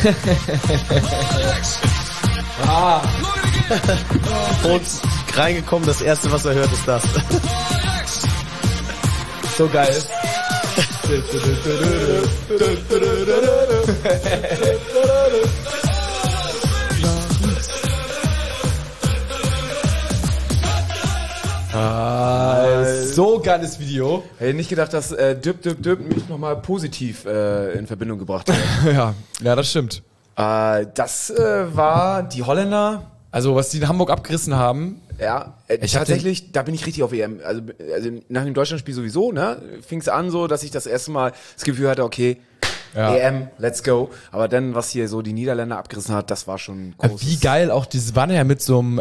Und reingekommen, das erste, was er hört, ist das. So geil. So geiles Video. Hätte nicht gedacht, dass Düb mich nochmal positiv in Verbindung gebracht hat. Ja, das stimmt. Das war die Holländer. Also, was die in Hamburg abgerissen haben. Ja, tatsächlich, da bin ich richtig auf EM. Also nach dem Deutschlandspiel sowieso, ne, fing es an so, dass ich das erste Mal das Gefühl hatte, okay, EM, let's go. Aber dann, was hier so die Niederländer abgerissen hat, das war schon groß. Wie geil auch dieses, waren ja mit so einem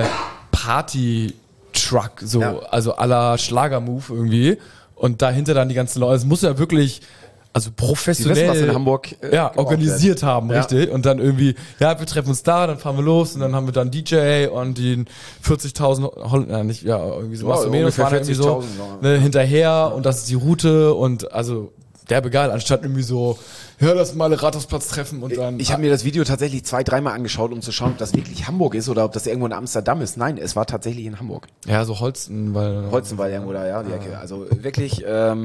Party-Truck, so, also à la Schlager-Move irgendwie. Und dahinter dann die ganzen Leute. Es muss ja wirklich, also professionell, Sie wissen, was in Hamburg organisiert haben, richtig. Und dann irgendwie, wir treffen uns da, dann fahren wir los und dann haben wir dann DJ und die 40.000 Holländer, nicht, irgendwie so was, waren irgendwie so hinterher und das ist die Route und also derbe geil, anstatt irgendwie so, lass mal Rathausplatz treffen und dann. Ich habe mir das Video tatsächlich 2-3 Mal angeschaut, um zu schauen, ob das wirklich Hamburg ist oder ob das irgendwo in Amsterdam ist. Nein, es war tatsächlich in Hamburg. Ja, so Holstenwall irgendwo da, die Ecke. Also wirklich,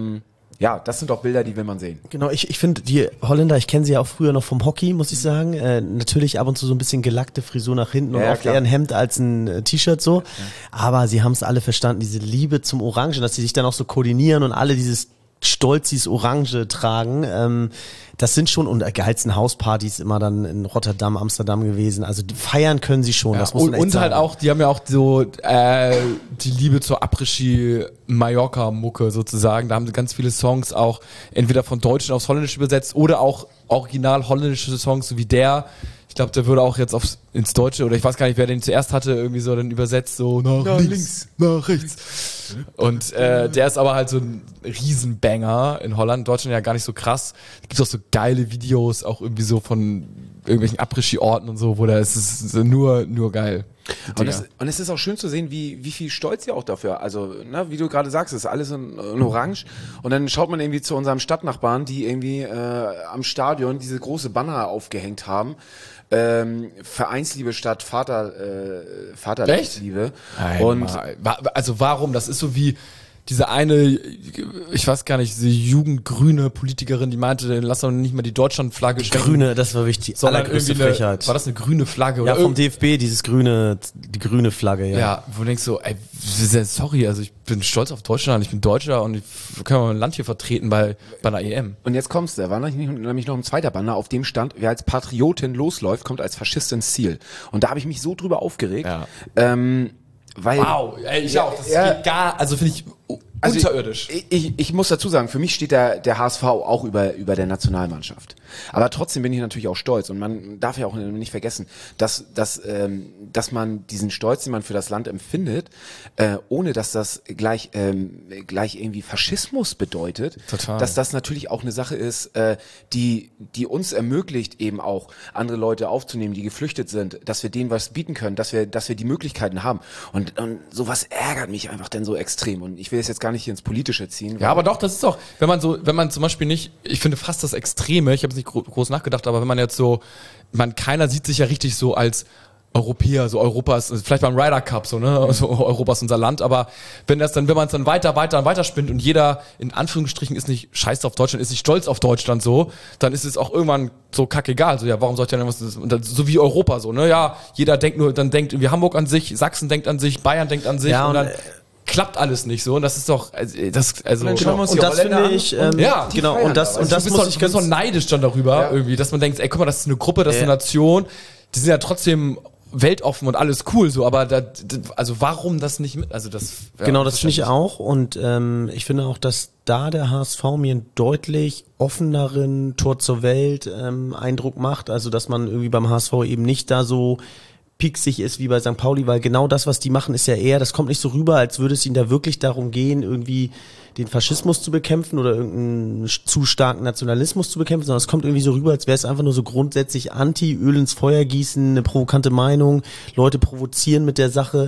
das sind doch Bilder, die will man sehen. Genau, ich finde die Holländer, ich kenne sie ja auch früher noch vom Hockey, muss ich sagen. Natürlich ab und zu so ein bisschen gelackte Frisur nach hinten und oft eher ein Hemd als ein T-Shirt so. Ja. Aber sie haben es alle verstanden, diese Liebe zum Orange, dass sie sich dann auch so koordinieren und alle dieses Stolzis Orange tragen. Das sind schon, und geilsten Hauspartys immer dann in Rotterdam, Amsterdam gewesen. Also feiern können sie schon, das muss man echt sagen. Und halt auch, die haben ja auch so die Liebe zur Après-Ski-Mallorca-Mucke sozusagen. Da haben sie ganz viele Songs auch entweder von Deutsch aufs Holländische übersetzt oder auch original holländische Songs, so wie der. Ich glaube, der würde auch jetzt ins Deutsche, oder ich weiß gar nicht, wer den zuerst hatte, irgendwie so dann übersetzt, so nach links, nach rechts. Und der ist aber halt so ein Riesenbanger in Holland, in Deutschland ja gar nicht so krass. Es gibt auch so geile Videos, auch irgendwie so von irgendwelchen Après-Ski-Orten und so, wo da ist es nur geil. Und es ist auch schön zu sehen, wie viel Stolz ihr auch dafür, also wie du gerade sagst, ist alles in Orange und dann schaut man irgendwie zu unserem Stadtnachbarn, die irgendwie am Stadion diese große Banner aufgehängt haben, Vereinsliebe statt Vaterlandsliebe. Und also warum? Das ist so wie diese eine, ich weiß gar nicht, diese jugendgrüne Politikerin, die meinte, lass doch nicht mal die Deutschlandflagge schwenken. Grüne, das war wichtig. Allergrößte Frechheit. War das eine grüne Flagge? Ja, vom DFB, die grüne Flagge, ja. Ja, wo du denkst so, ey, sorry, also ich bin stolz auf Deutschland, ich bin Deutscher und ich kann mein Land hier vertreten bei einer EM. Und jetzt kommst du, da war nämlich noch ein zweiter Banner, auf dem stand, wer als Patriotin losläuft, kommt als Faschist ins Ziel. Und da habe ich mich so drüber aufgeregt. Ja. Weil, wow, ich auch. Das geht gar, also finde ich unterirdisch. Ich muss dazu sagen, für mich steht der HSV auch über der Nationalmannschaft. Aber trotzdem bin ich natürlich auch stolz und man darf ja auch nicht vergessen, dass man diesen Stolz, den man für das Land empfindet, ohne dass das gleich irgendwie Faschismus bedeutet, total. Dass das natürlich auch eine Sache ist, die uns ermöglicht, eben auch andere Leute aufzunehmen, die geflüchtet sind, dass wir denen was bieten können, dass wir die Möglichkeiten haben. Und sowas ärgert mich einfach dann so extrem. Und ich will es jetzt gar nicht hier ins Politische ziehen. Ja, aber doch, das ist auch, wenn man zum Beispiel nicht, ich finde fast das Extreme, ich habe es nicht groß nachgedacht, aber wenn man jetzt so, keiner sieht sich ja richtig so als Europäer, so Europa ist, vielleicht beim Ryder Cup, so, ne, so Europa ist unser Land, aber wenn man es dann weiter spinnt und jeder, in Anführungsstrichen, ist nicht scheiß auf Deutschland, ist nicht stolz auf Deutschland so, dann ist es auch irgendwann so kackegal, so, ja, warum soll ich denn was, und dann, so wie Europa, so, ne, ja, jeder denkt irgendwie Hamburg an sich, Sachsen denkt an sich, Bayern denkt an sich, ja, und dann klappt alles nicht so, und das ist doch, und das finde ich, genau, und das muss ich ganz so neidisch dann darüber, irgendwie, dass man denkt, ey, guck mal, das ist eine Gruppe, das ist eine Nation, die sind ja trotzdem weltoffen und alles cool, so, aber also warum das nicht mit, also das... Ja, genau, das finde ich auch, und ich finde auch, dass da der HSV mir einen deutlich offeneren Tor zur Welt Eindruck macht, also dass man irgendwie beim HSV eben nicht da so pieksig ist wie bei St. Pauli, weil genau das, was die machen, ist ja eher, das kommt nicht so rüber, als würde es ihnen da wirklich darum gehen, irgendwie den Faschismus zu bekämpfen oder irgendeinen zu starken Nationalismus zu bekämpfen, sondern es kommt irgendwie so rüber, als wäre es einfach nur so grundsätzlich Öl ins Feuer gießen, eine provokante Meinung, Leute provozieren mit der Sache,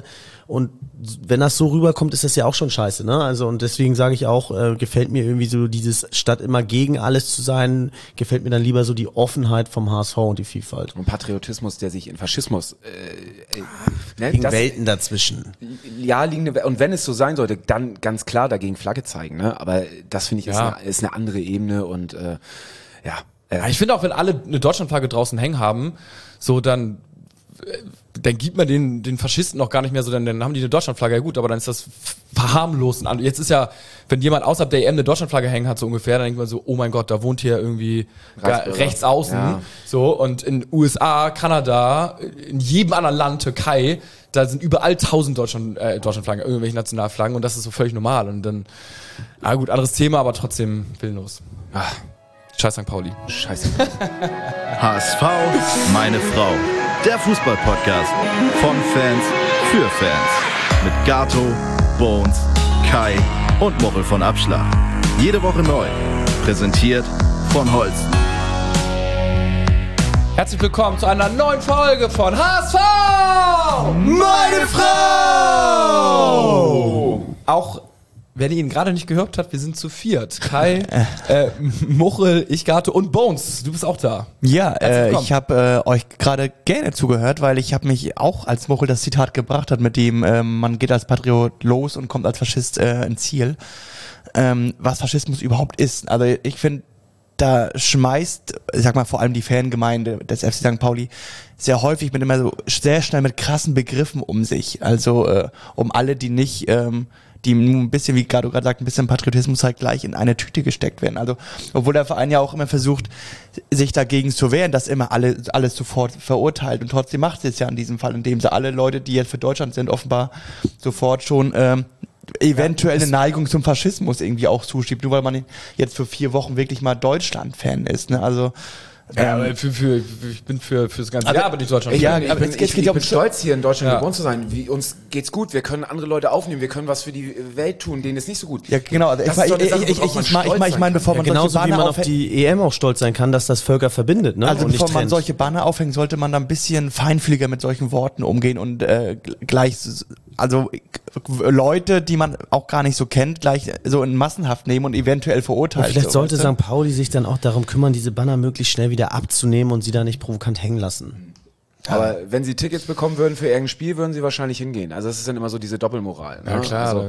Und wenn das so rüberkommt, ist das ja auch schon scheiße, ne? Also und deswegen sage ich auch, gefällt mir irgendwie so dieses, statt immer gegen alles zu sein, gefällt mir dann lieber so die Offenheit vom HSV und die Vielfalt. Und Patriotismus, der sich in Faschismus ne, Liegen Welten dazwischen. Ja, und wenn es so sein sollte, dann ganz klar dagegen Flagge zeigen, ne? Aber das finde ich ist eine andere Ebene und Ja, ich finde auch, wenn alle eine Deutschlandflagge draußen hängen haben, so dann gibt man den Faschisten auch gar nicht mehr so, dann haben die eine Deutschlandflagge, ja gut, aber dann ist das verharmlosen. Jetzt ist ja, wenn jemand außerhalb der EM eine Deutschlandflagge hängen hat, so ungefähr, dann denkt man so, oh mein Gott, da wohnt hier irgendwie rechts außen, so, und in USA, Kanada, in jedem anderen Land, Türkei, da sind überall 1000 Deutschlandflaggen, irgendwelche Nationalflaggen, und das ist so völlig normal, und dann, gut, anderes Thema, aber trotzdem willenlos. Scheiß St. Pauli. Scheiße. HSV, meine Frau. Der Fußball-Podcast von Fans für Fans. Mit Gato, Bones, Kai und Mochel von Abschlag. Jede Woche neu. Präsentiert von Holsten. Herzlich willkommen zu einer neuen Folge von HSV! Meine Frau! Auch wenn ihr ihn gerade nicht gehört habt, wir sind zu viert. Kai, Mochel, ich, Gato und Bones. Du bist auch da. Ja, ich habe euch gerade gerne zugehört, weil ich habe mich auch, als Mochel das Zitat gebracht hat, mit dem man geht als Patriot los und kommt als Faschist ins Ziel, was Faschismus überhaupt ist. Also ich finde, da schmeißt, ich sag mal vor allem die Fangemeinde des FC St. Pauli sehr häufig immer so sehr schnell mit krassen Begriffen um sich. Also um alle, die nicht die ein bisschen, wie gerade sagt, ein bisschen Patriotismus halt gleich in eine Tüte gesteckt werden. Also, obwohl der Verein ja auch immer versucht, sich dagegen zu wehren, dass immer alles sofort verurteilt, und trotzdem macht sie es ja in diesem Fall, indem sie alle Leute, die jetzt für Deutschland sind, offenbar sofort schon eventuell eine Neigung zum Faschismus irgendwie auch zuschiebt, nur weil man jetzt für 4 Wochen wirklich mal Deutschland-Fan ist, ne? Also aber ich bin für das ganze Jahr, aber nicht Deutschland. Ich bin stolz, hier in Deutschland geboren zu sein. Uns geht's gut, wir können andere Leute aufnehmen, wir können was für die Welt tun, denen ist nicht so gut. Ja, genau. Also ich meine, bevor man genauso solche wie Banner man auf die EM auch stolz sein kann, dass das Völker verbindet, ne? Also und bevor nicht man trennt. solche Banner aufhängt, sollte man da ein bisschen feinfühliger mit solchen Worten umgehen und gleich, also Leute, die man auch gar nicht so kennt, gleich so in Massenhaft nehmen und eventuell verurteilen. Vielleicht sollte St. Pauli sich dann auch darum kümmern, diese Banner möglichst schnell wieder abzunehmen und sie da nicht provokant hängen lassen. Aber wenn sie Tickets bekommen würden für irgendein Spiel, würden sie wahrscheinlich hingehen. Also das ist dann immer so diese Doppelmoral. Ne? Ja, klar. Also,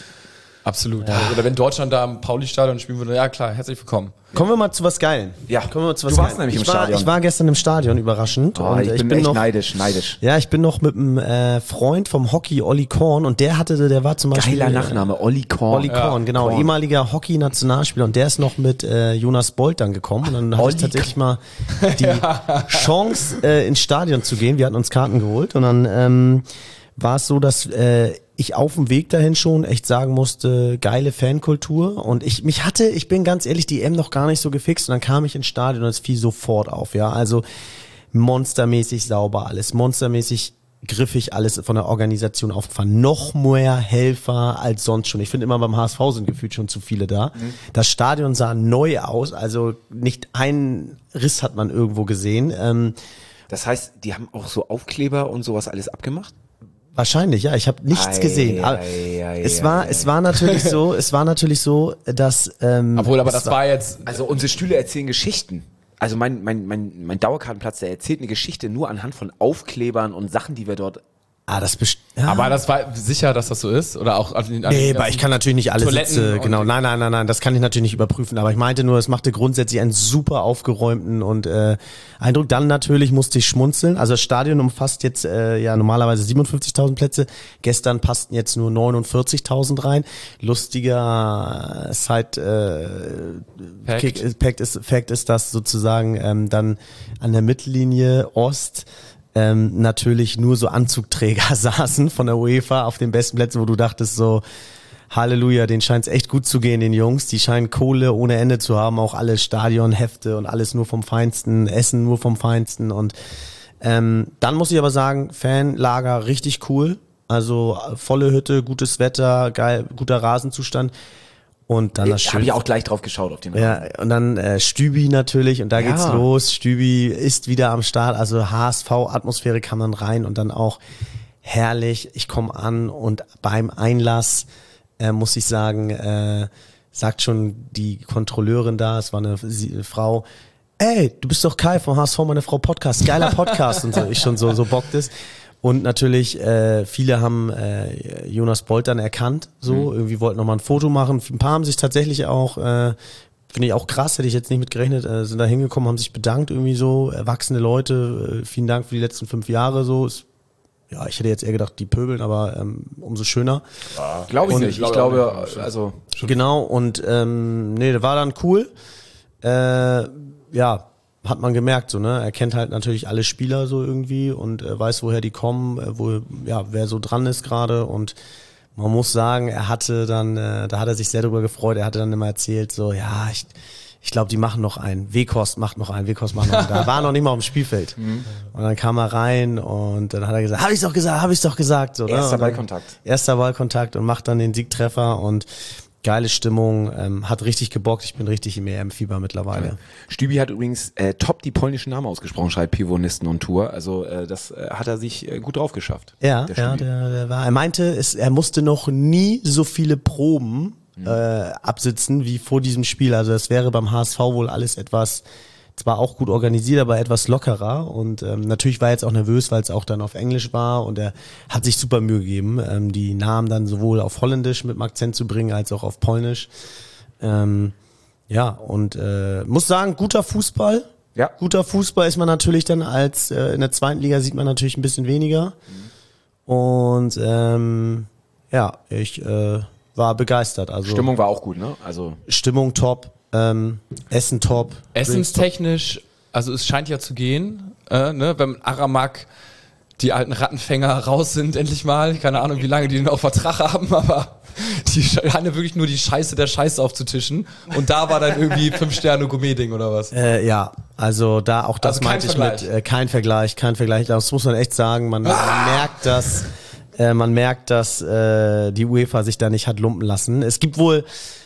absolut. Ja. Oder wenn Deutschland da im Pauli-Stadion spielen würde, ja klar, herzlich willkommen. Kommen wir mal zu was Geilen. Ja. Kommen wir zu was Du warst Geilen. nämlich im Stadion. Ich war gestern im Stadion, überraschend. Oh, und ich bin echt noch neidisch. Ja, ich bin noch mit einem Freund vom Hockey, Olli Korn, und der war zum Beispiel... Geiler Nachname, Olli Korn. Olli Korn, genau, Korn. Ehemaliger Hockey-Nationalspieler, und der ist noch mit Jonas Bolt dann gekommen, und dann hatte ich tatsächlich mal die Chance, ins Stadion zu gehen. Wir hatten uns Karten geholt, und dann war es so, dass ich auf dem Weg dahin schon echt sagen musste, geile Fankultur, und ich bin ganz ehrlich, die EM noch gar nicht so gefixt, und dann kam ich ins Stadion und es fiel sofort auf, ja, also monstermäßig sauber alles, monstermäßig griffig alles von der Organisation aufgefahren, noch mehr Helfer als sonst schon. Ich finde immer, beim HSV sind gefühlt schon zu viele da. Das Stadion sah neu aus, also nicht einen Riss hat man irgendwo gesehen. Das heißt, die haben auch so Aufkleber und sowas alles abgemacht? Wahrscheinlich, ja. Ich habe nichts gesehen. Aber es war natürlich so, dass Obwohl, aber das war jetzt... Also unsere Stühle erzählen Geschichten. Also mein Dauerkartenplatz, der erzählt eine Geschichte nur anhand von Aufklebern und Sachen, die wir dort... Aber das war sicher, dass das so ist? Oder auch Nee, aber ich kann natürlich nicht alle Toiletten Sitze, genau, nein, das kann ich natürlich nicht überprüfen, aber ich meinte nur, es machte grundsätzlich einen super aufgeräumten und Eindruck. Dann natürlich musste ich schmunzeln, also das Stadion umfasst jetzt normalerweise 57.000 Plätze, gestern passten jetzt nur 49.000 rein. Lustiger Fact ist, dass sozusagen dann an der Mittellinie Ost natürlich nur so Anzugträger saßen von der UEFA auf den besten Plätzen, wo du dachtest so, Halleluja, denen scheint es echt gut zu gehen, den Jungs. Die scheinen Kohle ohne Ende zu haben, auch alle Stadionhefte und alles nur vom Feinsten, Essen nur vom Feinsten. Und dann muss ich aber sagen, Fanlager richtig cool. Also volle Hütte, gutes Wetter, geil, guter Rasenzustand. Und dann das Da habe ich auch gleich drauf geschaut auf den Rasen. Ja, und dann Stübi natürlich, und da geht's los. Stübi ist wieder am Start, also HSV-Atmosphäre kam dann rein, und dann auch herrlich. Ich komme an und beim Einlass muss ich sagen, sagt schon die Kontrolleurin da, es war eine Frau, ey, du bist doch Kai vom HSV, meine Frau Podcast, geiler Podcast und so. Ich schon so bockt es. Und natürlich, viele haben Jonas Bolt dann erkannt, so, irgendwie wollten nochmal ein Foto machen. Ein paar haben sich tatsächlich auch, finde ich auch krass, hätte ich jetzt nicht mit gerechnet, sind da hingekommen, haben sich bedankt, irgendwie so, erwachsene Leute, vielen Dank für die letzten 5 Jahre, so. Ja, ich hätte jetzt eher gedacht, die pöbeln, aber umso schöner. Glaube ich nicht. Ich glaube, also... Genau, und nee, das war dann cool. Ja, hat man gemerkt, so, ne? Er kennt halt natürlich alle Spieler so irgendwie und weiß, woher die kommen, wer so dran ist gerade. Und man muss sagen, er hatte dann, da hat er sich sehr drüber gefreut, er hatte dann immer erzählt, so, ja, ich glaube, die machen noch einen. Weghorst macht noch einen. Da war noch nicht mal auf dem Spielfeld. Und dann kam er rein und dann hat er gesagt, hab ich's doch gesagt. So, Erster ne? Ballkontakt und macht dann den Siegtreffer und geile Stimmung, hat richtig gebockt. Ich bin richtig im EM-Fieber mittlerweile. Ja. Stübi hat übrigens top die polnischen Namen ausgesprochen, schreibt Pivonisten und Tour. Also das hat er sich gut drauf geschafft. Ja, der war. Er meinte, er musste noch nie so viele Proben absitzen wie vor diesem Spiel. Also es wäre beim HSV wohl alles etwas, zwar auch gut organisiert, aber etwas lockerer. Und natürlich war er jetzt auch nervös, weil es auch dann auf Englisch war und er hat sich super Mühe gegeben, die Namen dann sowohl auf Holländisch mit dem Akzent zu bringen, als auch auf Polnisch. Muss sagen, guter Fußball. Ja. Guter Fußball ist man natürlich dann als in der zweiten Liga sieht man natürlich ein bisschen weniger. Und ich war begeistert. Also Stimmung war auch gut, ne? Also Stimmung top, Essen top. Essenstechnisch, also es scheint ja zu gehen, ne? Wenn Aramak die alten Rattenfänger raus sind, endlich mal. Keine Ahnung, wie lange die den auf Vertrag haben, aber die haben ja wirklich nur die Scheiße der Scheiße aufzutischen. Und da war dann irgendwie 5-Sterne-Gourmet-Ding oder was? Ja, also da auch das Also meinte ich mit kein Vergleich. Das muss man echt sagen. Man merkt, dass die UEFA sich da nicht hat lumpen lassen. Es gibt wohl,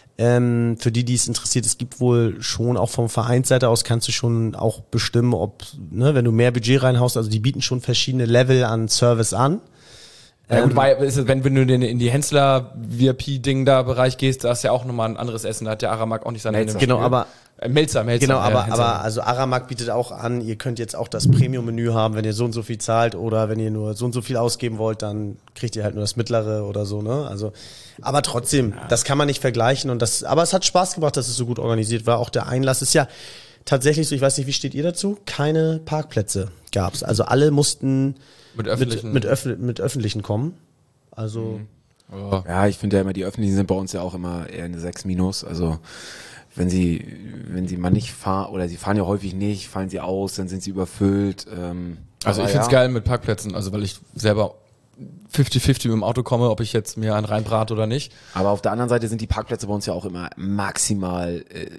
für die es interessiert, es gibt wohl schon, auch vom Vereinsseite aus kannst du schon auch bestimmen, ob, ne, wenn du mehr Budget reinhaust, also die bieten schon verschiedene Level an Service an. Ja gut, wenn du in die Hensler-VIP-Ding-da-Bereich gehst, da ist ja auch nochmal ein anderes Essen, da hat der Aramak auch nicht seine Melzer. Genau, aber Melzer. Genau, Hensler. aber also Aramak bietet auch an, ihr könnt jetzt auch das Premium-Menü haben, wenn ihr so und so viel zahlt oder wenn ihr nur so und so viel ausgeben wollt, dann kriegt ihr halt nur das mittlere oder so, ne? Also, aber trotzdem, das kann man nicht vergleichen aber es hat Spaß gemacht, dass es so gut organisiert war. Auch der Einlass ist ja tatsächlich so, ich weiß nicht, wie steht ihr dazu? Keine Parkplätze gab's. Also alle mussten mit öffentlichen kommen. Also ja, ich finde ja immer, die öffentlichen sind bei uns ja auch immer eher eine 6-. Also wenn sie mal nicht fahren, oder sie fahren ja häufig nicht, fallen sie aus, dann sind sie überfüllt. Also ich find's geil mit Parkplätzen, also weil ich selber 50-50 mit dem Auto komme, ob ich jetzt mir einen reinbrate oder nicht. Aber auf der anderen Seite sind die Parkplätze bei uns ja auch immer maximal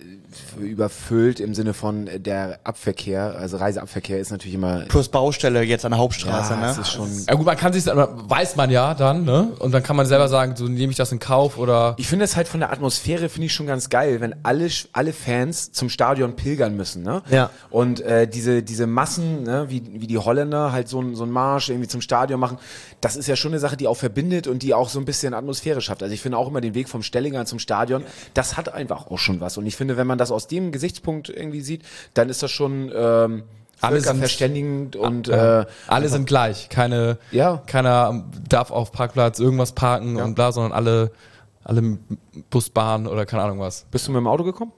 überfüllt im Sinne von der Abverkehr, also Reiseabverkehr ist natürlich immer... Plus Baustelle jetzt an der Hauptstraße, ja, ne? Das ist schon... Ja gut, man kann sich, weiß man ja dann, ne? Und dann kann man selber sagen, so nehme ich das in Kauf oder... Ich finde es halt von der Atmosphäre, finde ich schon ganz geil, wenn alle Fans zum Stadion pilgern müssen, ne? Ja. Und diese Massen, ne, wie die Holländer halt so einen Marsch irgendwie zum Stadion machen, das ist ja schon eine Sache, die auch verbindet und die auch so ein bisschen Atmosphäre schafft. Also ich finde auch immer den Weg vom Stellinger zum Stadion, das hat einfach auch schon was. Und ich finde, wenn man das aus dem Gesichtspunkt irgendwie sieht, dann ist das schon völkerverständigend und alle sind gleich. Keiner darf auf Parkplatz irgendwas parken und bla, sondern alle Bus, Bahn oder keine Ahnung was. Bist du mit dem Auto gekommen?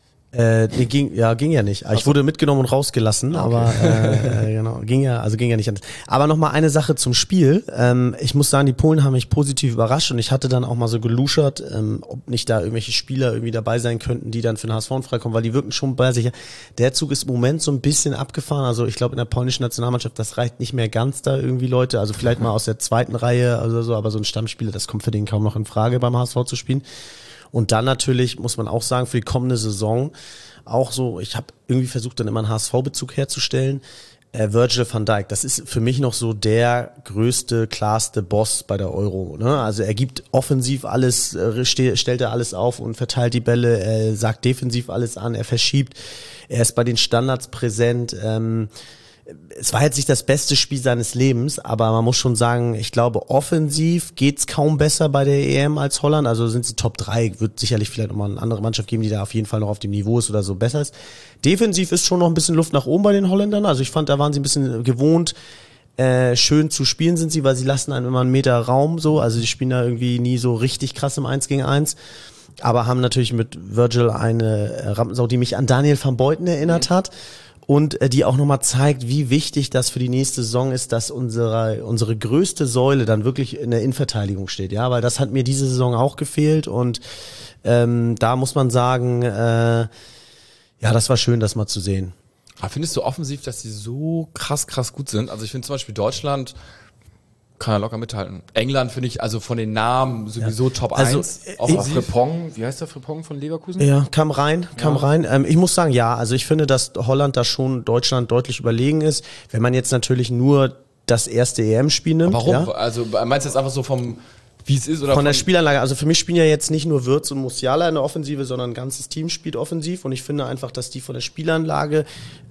Ging ja nicht. Ich wurde mitgenommen und rausgelassen, aber genau, ging ja nicht anders. Aber nochmal eine Sache zum Spiel. Ich muss sagen, die Polen haben mich positiv überrascht und ich hatte dann auch mal so geluschert, ob nicht da irgendwelche Spieler irgendwie dabei sein könnten, die dann für den HSV freikommen, weil die wirken schon bei sich. Der Zug ist im Moment so ein bisschen abgefahren. Also ich glaube in der polnischen Nationalmannschaft, das reicht nicht mehr ganz da irgendwie Leute. Also vielleicht mal aus der zweiten Reihe oder so, aber so ein Stammspieler, das kommt für den kaum noch in Frage beim HSV zu spielen. Und dann natürlich, muss man auch sagen, für die kommende Saison auch so, ich habe irgendwie versucht, dann immer einen HSV-Bezug herzustellen. Virgil van Dijk, das ist für mich noch so der größte, klarste Boss bei der Euro. Ne? Also er gibt offensiv alles, stellt er alles auf und verteilt die Bälle, er sagt defensiv alles an, er verschiebt, er ist bei den Standards präsent, es war jetzt nicht das beste Spiel seines Lebens, aber man muss schon sagen, ich glaube, offensiv geht's kaum besser bei der EM als Holland. Also sind sie Top 3, wird sicherlich vielleicht nochmal eine andere Mannschaft geben, die da auf jeden Fall noch auf dem Niveau ist oder so besser ist. Defensiv ist schon noch ein bisschen Luft nach oben bei den Holländern. Also ich fand, da waren sie ein bisschen gewohnt, schön zu spielen sind sie, weil sie lassen einem immer einen Meter Raum so. Also die spielen da irgendwie nie so richtig krass im 1 gegen 1. Aber haben natürlich mit Virgil eine Rampensau, die mich an Daniel van Beuten erinnert hat. Und die auch nochmal zeigt, wie wichtig das für die nächste Saison ist, dass unsere größte Säule dann wirklich in der Innenverteidigung steht. Ja, weil das hat mir diese Saison auch gefehlt. Und da muss man sagen, ja, das war schön, das mal zu sehen. Aber findest du offensiv, dass die so krass gut sind? Also ich finde zum Beispiel Deutschland kann er locker mithalten. England finde ich also von den Namen sowieso Top 1. Frimpong, wie heißt der Frimpong von Leverkusen? Ja, kam rein. Ich muss sagen, ja, also ich finde, dass Holland da schon Deutschland deutlich überlegen ist. Wenn man jetzt natürlich nur das erste EM-Spiel nimmt. Warum? Ja? Also meinst du jetzt einfach so wie es ist? Oder von der Spielanlage. Also für mich spielen ja jetzt nicht nur Wirtz und Musiala in der Offensive, sondern ein ganzes Team spielt offensiv. Und ich finde einfach, dass die von der Spielanlage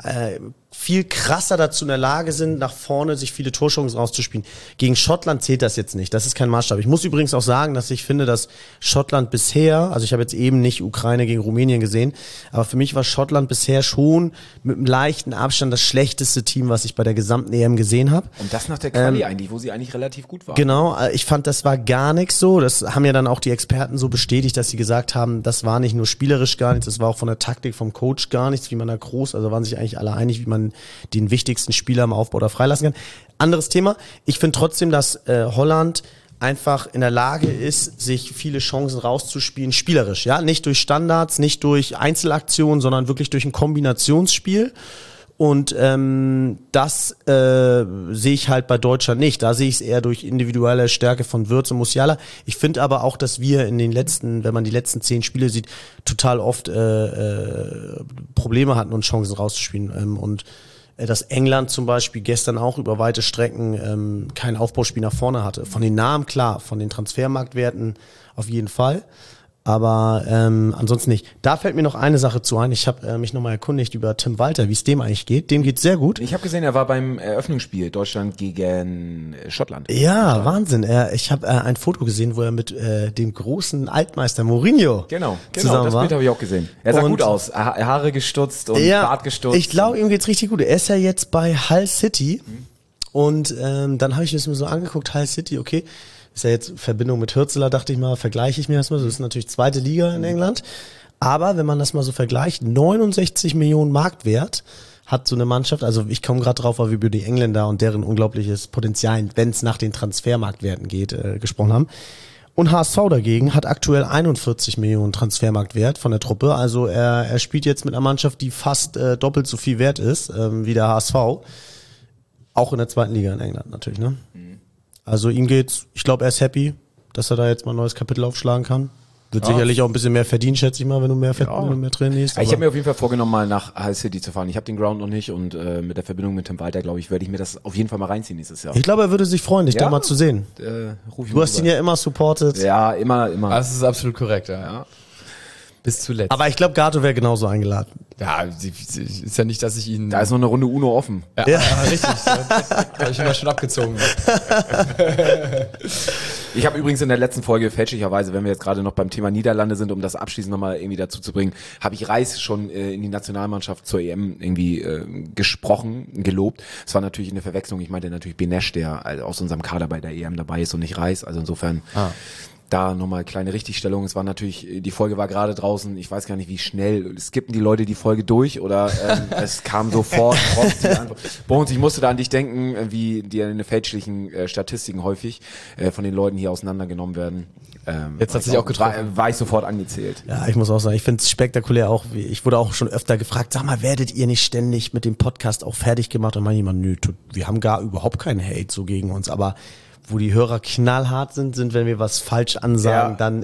viel krasser dazu in der Lage sind, nach vorne sich viele Torchancen rauszuspielen. Gegen Schottland zählt das jetzt nicht. Das ist kein Maßstab. Ich muss übrigens auch sagen, dass ich finde, dass Schottland bisher, also ich habe jetzt eben nicht Ukraine gegen Rumänien gesehen, aber für mich war Schottland bisher schon mit einem leichten Abstand das schlechteste Team, was ich bei der gesamten EM gesehen habe. Und das nach der Quali eigentlich, wo sie eigentlich relativ gut waren. Genau, ich fand, das war gar nichts so. Das haben ja dann auch die Experten so bestätigt, dass sie gesagt haben, das war nicht nur spielerisch gar nichts, das war auch von der Taktik vom Coach gar nichts, wie man da groß, also waren sich eigentlich alle einig, wie man den wichtigsten Spieler im Aufbau da freilassen kann. Anderes Thema. Ich finde trotzdem, dass Holland einfach in der Lage ist, sich viele Chancen rauszuspielen, spielerisch, ja, nicht durch Standards, nicht durch Einzelaktionen, sondern wirklich durch ein Kombinationsspiel. Und das sehe ich halt bei Deutschland nicht. Da sehe ich es eher durch individuelle Stärke von Wirtz und Musiala. Ich finde aber auch, dass wir in den letzten, wenn man die letzten 10 Spiele sieht, total oft Probleme hatten, uns Chancen rauszuspielen. Und dass England zum Beispiel gestern auch über weite Strecken kein Aufbauspiel nach vorne hatte. Von den Namen klar, von den Transfermarktwerten auf jeden Fall. Aber ansonsten nicht. Da fällt mir noch eine Sache zu ein. Ich habe mich nochmal erkundigt über Tim Walter, wie es dem eigentlich geht. Dem geht's sehr gut. Ich habe gesehen, er war beim Eröffnungsspiel Deutschland gegen Schottland. Ja, Wahnsinn. Ich habe ein Foto gesehen, wo er mit dem großen Altmeister Mourinho zusammen das war. Bild habe ich auch gesehen. Er sah gut aus. Haare gestutzt und Bart gestutzt. Ich glaube, ihm geht's richtig gut. Er ist ja jetzt bei Hull City. Und dann habe ich mir das so angeguckt, Hull City, okay. Ist ja jetzt Verbindung mit Hürzeler, dachte ich mal, vergleiche ich mir das mal. Das ist natürlich zweite Liga in England. Aber wenn man das mal so vergleicht, 69 Millionen Marktwert hat so eine Mannschaft. Also ich komme gerade drauf, weil wir über die Engländer und deren unglaubliches Potenzial, wenn es nach den Transfermarktwerten geht, gesprochen haben. Und HSV dagegen hat aktuell 41 Millionen Transfermarktwert von der Truppe. Also er spielt jetzt mit einer Mannschaft, die fast doppelt so viel wert ist wie der HSV. Auch in der zweiten Liga in England natürlich, ne? Also ihm geht's, ich glaube, er ist happy, dass er da jetzt mal ein neues Kapitel aufschlagen kann. Wird sicherlich auch ein bisschen mehr verdienen, schätze ich mal, wenn du mehr trainierst. Ich habe mir auf jeden Fall vorgenommen, mal nach Hull City zu fahren. Ich habe den Ground noch nicht und mit der Verbindung mit Tim Walter, glaube ich, werde ich mir das auf jeden Fall mal reinziehen nächstes Jahr. Ich glaube, er würde sich freuen, dich da mal zu sehen. Du hast ihn ja immer supportet. Ja, immer. Das ist absolut korrekt, ja. Bis zuletzt. Aber ich glaube, Gato wäre genauso eingeladen. Ja, sie ist ja nicht, dass ich ihn... Da ist noch eine Runde Uno offen. Ja. Richtig. Habe ich immer schon abgezogen. Ich habe übrigens in der letzten Folge fälschlicherweise, wenn wir jetzt gerade noch beim Thema Niederlande sind, um das abschließend nochmal irgendwie dazu zu bringen, habe ich Reis schon in die Nationalmannschaft zur EM irgendwie gesprochen, gelobt. Es war natürlich eine Verwechslung. Ich meinte natürlich Benesch, der aus unserem Kader bei der EM dabei ist und nicht Reis. Also insofern... Da nochmal kleine Richtigstellung. Es war natürlich, die Folge war gerade draußen. Ich weiß gar nicht, wie schnell skippen die Leute die Folge durch oder es kam sofort. Bones, ich musste da an dich denken, wie die in den fälschlichen Statistiken häufig von den Leuten hier auseinandergenommen werden. Jetzt hat sich auch getroffen. War ich sofort angezählt. Ja, ich muss auch sagen, ich finde es spektakulär auch. Ich wurde auch schon öfter gefragt, sag mal, werdet ihr nicht ständig mit dem Podcast auch fertig gemacht? Und meine jemand, nö, wir haben gar überhaupt keinen Hate so gegen uns, aber wo die Hörer knallhart sind, wenn wir was falsch ansagen, dann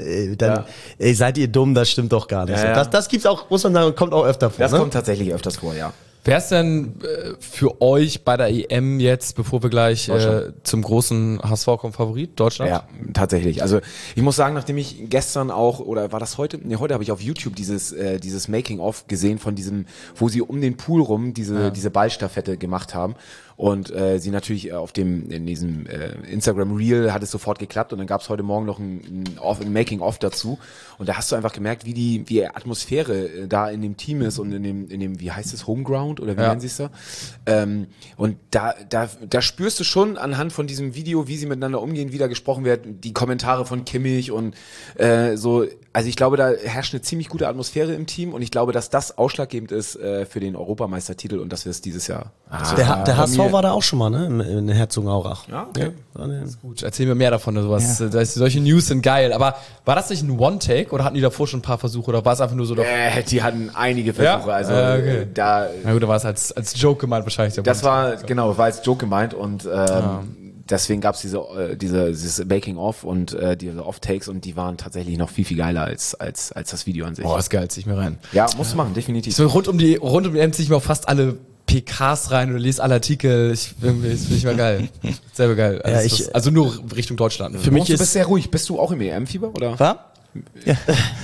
ey, seid ihr dumm, das stimmt doch gar nicht. Ja. Das gibt's auch, muss man sagen, kommt auch öfter vor. Das kommt tatsächlich öfters vor, ja. Wer ist denn für euch bei der EM jetzt, bevor wir gleich zum großen HSV kommen, Favorit? Deutschland? Ja, tatsächlich. Also ich muss sagen, nachdem ich gestern auch, oder war das heute? Nee, heute habe ich auf YouTube dieses Making-of gesehen von diesem, wo sie um den Pool rum diese Ballstaffette gemacht haben. Und sie natürlich in diesem Instagram-Reel hat es sofort geklappt und dann gab es heute Morgen noch ein Making-of dazu. Und da hast du einfach gemerkt, wie die Atmosphäre da in dem Team ist und in dem, wie heißt es, Homeground oder wie nennen sie es da? Und da spürst du schon anhand von diesem Video, wie sie miteinander umgehen, wie da gesprochen wird, die Kommentare von Kimmich und so. Also ich glaube, da herrscht eine ziemlich gute Atmosphäre im Team und ich glaube, dass das ausschlaggebend ist für den Europameistertitel und dass wir es dieses Jahr. Der HSV war da auch schon mal, ne? In Herzogenaurach. Ja, okay. Gut, erzähl mir mehr davon. Sowas. Ja. Solche News sind geil. Aber war das nicht ein One-Take oder hatten die davor schon ein paar Versuche oder war es einfach nur so? Die hatten einige Versuche. Ja? Also okay. da. Na gut, da war es als Joke gemeint wahrscheinlich. War als Joke gemeint und deswegen gab es dieses Making-of und diese Off-Takes und die waren tatsächlich noch viel, viel geiler als das Video an sich. Boah, ist geil, zieh ich mir rein. Ja, musst du machen, definitiv. So rund um die EM ziehe ich mir auch fast alle PKs rein oder lese alle Artikel. Das finde ich mal geil. Selber geil. Also nur Richtung Deutschland. Für mich du bist sehr ruhig. Bist du auch im EM-Fieber, oder? Was? Ja.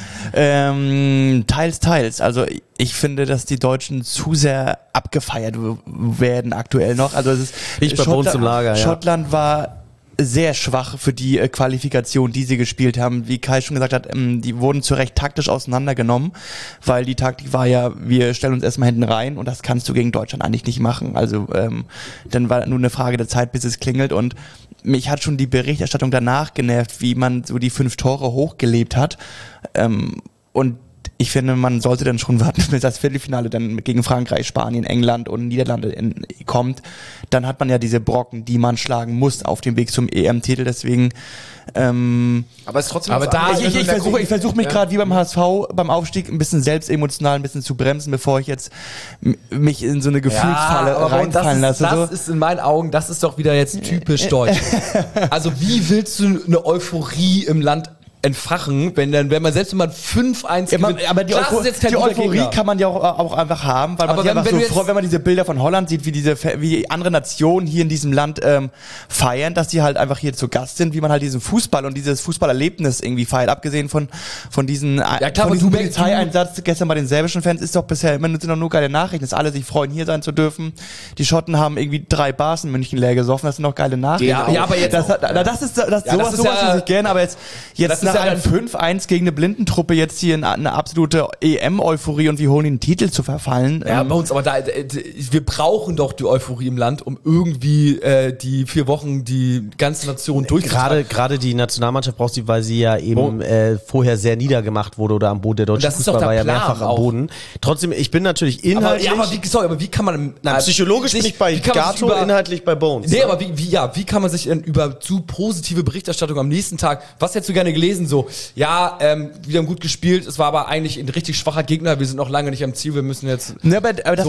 Teils. Also ich finde, dass die Deutschen zu sehr abgefeiert werden aktuell noch. Also es ist bei uns im Lager, ja. Schottland war sehr schwach für die Qualifikation, die sie gespielt haben. Wie Kai schon gesagt hat, die wurden zu Recht taktisch auseinandergenommen, weil die Taktik war ja, wir stellen uns erstmal hinten rein und das kannst du gegen Deutschland eigentlich nicht machen. Also dann war nur eine Frage der Zeit, bis es klingelt und mich hat schon die Berichterstattung danach genervt, wie man so die 5 Tore hochgelebt hat und ich finde, man sollte dann schon warten, bis das Viertelfinale dann gegen Frankreich, Spanien, England und Niederlande kommt. Dann hat man ja diese Brocken, die man schlagen muss auf dem Weg zum EM-Titel. Deswegen. Aber es ist trotzdem. Aber ich versuche mich gerade wie beim HSV beim Aufstieg ein bisschen selbst emotional ein bisschen zu bremsen, bevor ich jetzt mich in so eine Gefühlsfalle reinfallen lasse. Das ist in meinen Augen, das ist doch wieder jetzt typisch deutsch. Also wie willst du eine Euphorie im Land entfachen, wenn man selbst wenn man 5-1 gewinnt. Aber die Euphorie kann man ja auch einfach haben, weil man sich einfach so freut, wenn man diese Bilder von Holland sieht, wie andere Nationen hier in diesem Land feiern, dass die halt einfach hier zu Gast sind, wie man halt diesen Fußball und dieses Fußballerlebnis irgendwie feiert. Abgesehen von diesem Polizeieinsatz gestern bei den serbischen Fans ist doch bisher immer sind doch nur geile Nachrichten, dass alle sich freuen, hier sein zu dürfen. Die Schotten haben irgendwie 3 Bars in München leer gesoffen, das sind doch geile Nachrichten. Ja, aber jetzt sowas würde ich gerne, aber jetzt nach einem 5-1 gegen eine Blindentruppe jetzt hier in eine absolute EM-Euphorie und wir holen den Titel zu verfallen. Ja, bei uns, aber wir brauchen doch die Euphorie im Land, um irgendwie die 4 Wochen die ganze Nation durchzutragen. Gerade die Nationalmannschaft braucht sie, weil sie ja eben vorher sehr niedergemacht wurde oder am Boden. Der deutsche Fußball war ja mehrfach am Boden. Trotzdem, ich bin natürlich inhaltlich... Aber wie kann man... psychologisch bin ich bei Gato, inhaltlich bei Bones. Nee, aber wie kann man sich denn über zu positive Berichterstattung am nächsten Tag, was hättest du gerne gelesen, so, ja, wir haben gut gespielt, es war aber eigentlich ein richtig schwacher Gegner, wir sind noch lange nicht am Ziel, wir müssen jetzt... Ja, aber dass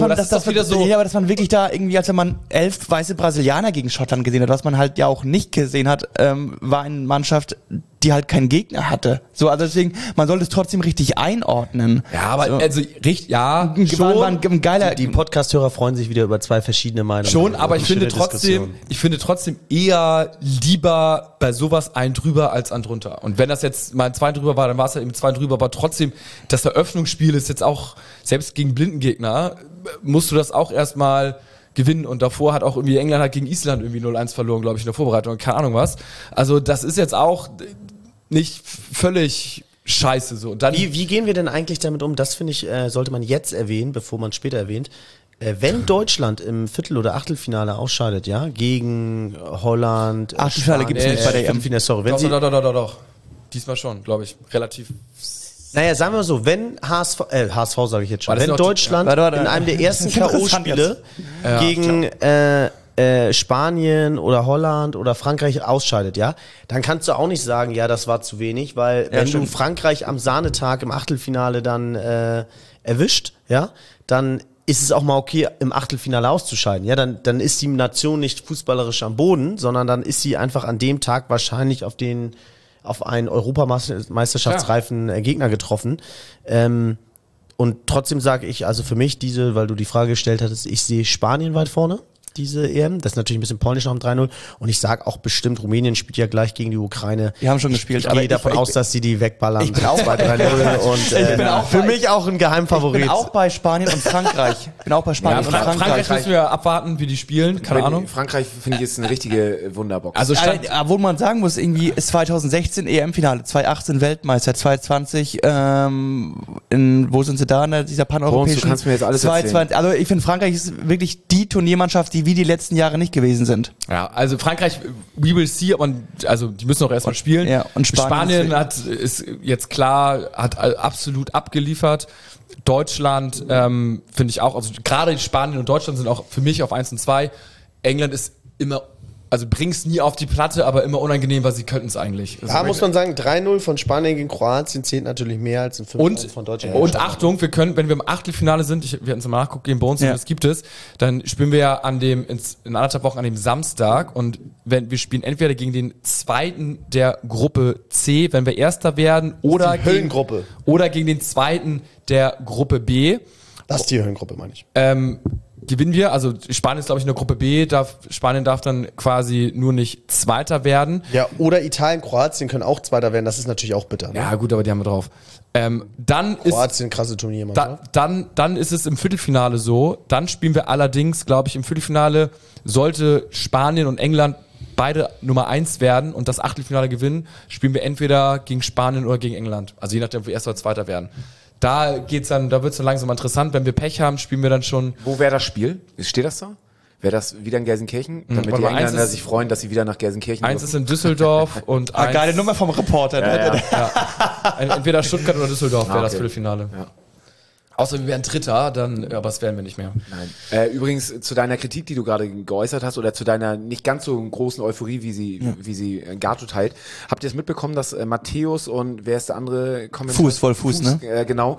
man wirklich da irgendwie, als wenn man 11 weiße Brasilianer gegen Schottland gesehen hat, was man halt ja auch nicht gesehen hat, war eine Mannschaft, die halt keinen Gegner hatte. So, also deswegen, man sollte es trotzdem richtig einordnen. Ja, aber so. also richtig, ja, schon. War ein geiler. Die Podcast-Hörer freuen sich wieder über 2 verschiedene Meinungen. Schon, aber ich finde trotzdem eher lieber bei sowas ein drüber als ein drunter. Und wenn das jetzt mal 2 drüber war, dann war es halt eben 2 drüber, aber trotzdem, das Eröffnungsspiel ist jetzt auch, selbst gegen Blindengegner, musst du das auch erstmal gewinnen und davor hat auch irgendwie England hat gegen Island irgendwie 0-1 verloren, glaube ich, in der Vorbereitung, keine Ahnung was. Also das ist jetzt auch nicht völlig scheiße so. Und dann wie gehen wir denn eigentlich damit um? Das finde ich, sollte man jetzt erwähnen, bevor man später erwähnt. Wenn Deutschland im Viertel- oder Achtelfinale ausscheidet, ja, gegen Holland, Achtelfinale gibt es nicht bei der EM. Doch. Diesmal schon, glaube ich, relativ. Naja, sagen wir mal so, wenn HSV sage ich jetzt schon, wenn Deutschland in einem der ersten K.O.-Spiele gegen Spanien oder Holland oder Frankreich ausscheidet, ja, dann kannst du auch nicht sagen, ja, das war zu wenig, weil wenn du Frankreich am Sahnetag im Achtelfinale dann erwischt, ja, dann ist es auch mal okay, im Achtelfinale auszuscheiden. Ja, dann ist die Nation nicht fußballerisch am Boden, sondern dann ist sie einfach an dem Tag wahrscheinlich auf einen europameisterschaftsreifen Gegner getroffen. Und Und trotzdem sage ich, also für mich weil du die Frage gestellt hattest, ich sehe Spanien weit vorne, diese EM. Das ist natürlich ein bisschen polnisch nach dem 3-0. Und ich sage auch bestimmt, Rumänien spielt ja gleich gegen die Ukraine. Die haben schon gespielt. Ich gehe davon aus, dass sie die wegballern. Ich bin auch 2-3-0 und für mich auch ein Geheimfavorit. Ich bin auch bei Spanien und Frankreich. Frankreich müssen wir abwarten, wie die spielen. Keine Ahnung. Frankreich, finde ich, ist eine richtige Wunderbox. Also Wo man sagen muss, irgendwie ist 2016 EM-Finale, 2018 Weltmeister, 2020, wo sind sie da, ne, dieser paneuropäischen? Du kannst mir jetzt alles erzählen. Also ich finde, Frankreich ist wirklich die Turniermannschaft, die wie die letzten Jahre nicht gewesen sind. Ja, also Frankreich, we will see, also die müssen auch erstmal spielen. Ja, und Spanien ist jetzt klar, hat absolut abgeliefert. Deutschland finde ich auch, also gerade Spanien und Deutschland sind auch für mich auf 1 und 2. England ist immer, also bring's nie auf die Platte, aber immer unangenehm, weil sie könnten es eigentlich. Also da muss man sagen, 3-0 von Spanien gegen Kroatien zählt natürlich mehr als ein 5-0 von Deutschland. Und Achtung, wir können, wenn wir im Achtelfinale sind, wir hatten es mal nachgucken, gegen Bones, das gibt es, dann spielen wir ja in 1,5 Wochen an dem Samstag und wir spielen entweder gegen den zweiten der Gruppe C, wenn wir Erster werden, oder die Höllengruppe. Oder gegen den zweiten der Gruppe B. Das ist die Höllengruppe, meine ich. Gewinnen wir, also Spanien ist glaube ich in der Gruppe B, Spanien darf dann quasi nur nicht Zweiter werden. Ja, oder Italien, Kroatien können auch Zweiter werden, das ist natürlich auch bitter. Ne? Ja gut, aber die haben wir drauf. Dann Kroatien, krasse Turnier. Dann ist es im Viertelfinale so, dann spielen wir allerdings, glaube ich, im Viertelfinale sollte Spanien und England beide Nummer 1 werden und das Achtelfinale gewinnen, spielen wir entweder gegen Spanien oder gegen England. Also je nachdem, ob wir Erster oder Zweiter werden. Da wird's dann langsam interessant. Wenn wir Pech haben, spielen wir dann schon. Wo wäre das Spiel? Steht das da? Wäre das wieder in Gelsenkirchen? Damit die Engländer sich freuen, dass sie wieder nach Gelsenkirchen Eins ist in Düsseldorf und eins... Geile Nummer vom Reporter. Ja. Entweder Stuttgart oder Düsseldorf wäre das Viertelfinale. Ja. Außer wir wären Dritter, dann, aber das werden wir nicht mehr. Nein. Übrigens zu deiner Kritik, die du gerade geäußert hast, oder zu deiner nicht ganz so großen Euphorie, wie sie Gato teilt. Habt ihr es mitbekommen, dass Matthäus und wer ist der andere Kommentator? Fuß, ne? Genau,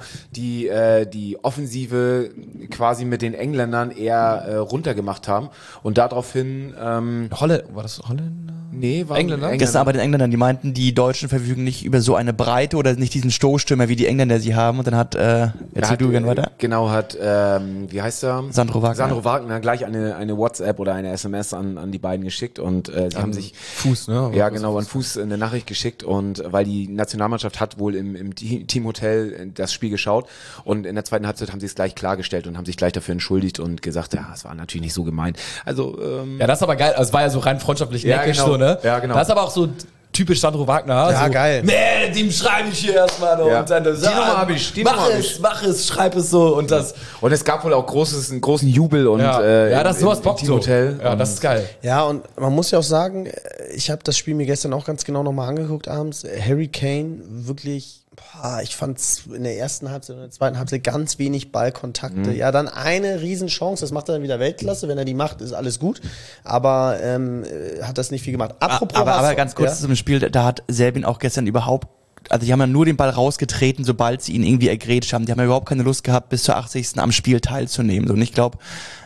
die Offensive quasi mit den Engländern eher runtergemacht haben und daraufhin war das Holländer? Nee, war Engländer. Gestern aber den Engländern, die meinten, die Deutschen verfügen nicht über so eine Breite oder nicht diesen Stoßstürmer, wie die Engländer sie haben. Und dann hat, erzähl du gerne weiter. Genau, wie heißt er? Sandro Wagner gleich eine WhatsApp oder eine SMS an die beiden geschickt und sie haben sich Fuß, ne? Ja, genau, an Fuß eine Nachricht geschickt und weil die Nationalmannschaft hat wohl im Teamhotel das Spiel geschaut und in der zweiten Halbzeit haben sie es gleich klargestellt und haben sich gleich dafür entschuldigt und gesagt, ja, es war natürlich nicht so gemeint. Also ja, das ist aber geil. Also es war ja so rein freundschaftlich neckisch so, ne? Ja, genau. Das ist aber auch so typisch Sandro Wagner. Ja, so, geil. Nee, dem schreibe ich hier erstmal noch. Und dann die Nummer habe ich. Mach es, schreib es so und das. Und es gab wohl auch einen großen Jubel und das ist sowas Bock so. Hotel. Ja, das ist geil. Ja, und man muss ja auch sagen, ich habe das Spiel mir gestern auch ganz genau nochmal angeguckt abends. Harry Kane wirklich, ich fand's in der ersten Halbzeit und in der zweiten Halbzeit ganz wenig Ballkontakte. Ja, dann eine Riesenchance, das macht er dann wieder Weltklasse. Wenn er die macht, ist alles gut. Aber hat das nicht viel gemacht. Apropos aber ganz kurz zum Spiel, da hat Serbien auch gestern also die haben ja nur den Ball rausgetreten, sobald sie ihn irgendwie ergrätscht haben. Die haben ja überhaupt keine Lust gehabt, bis zur 80. am Spiel teilzunehmen. Und ich glaube,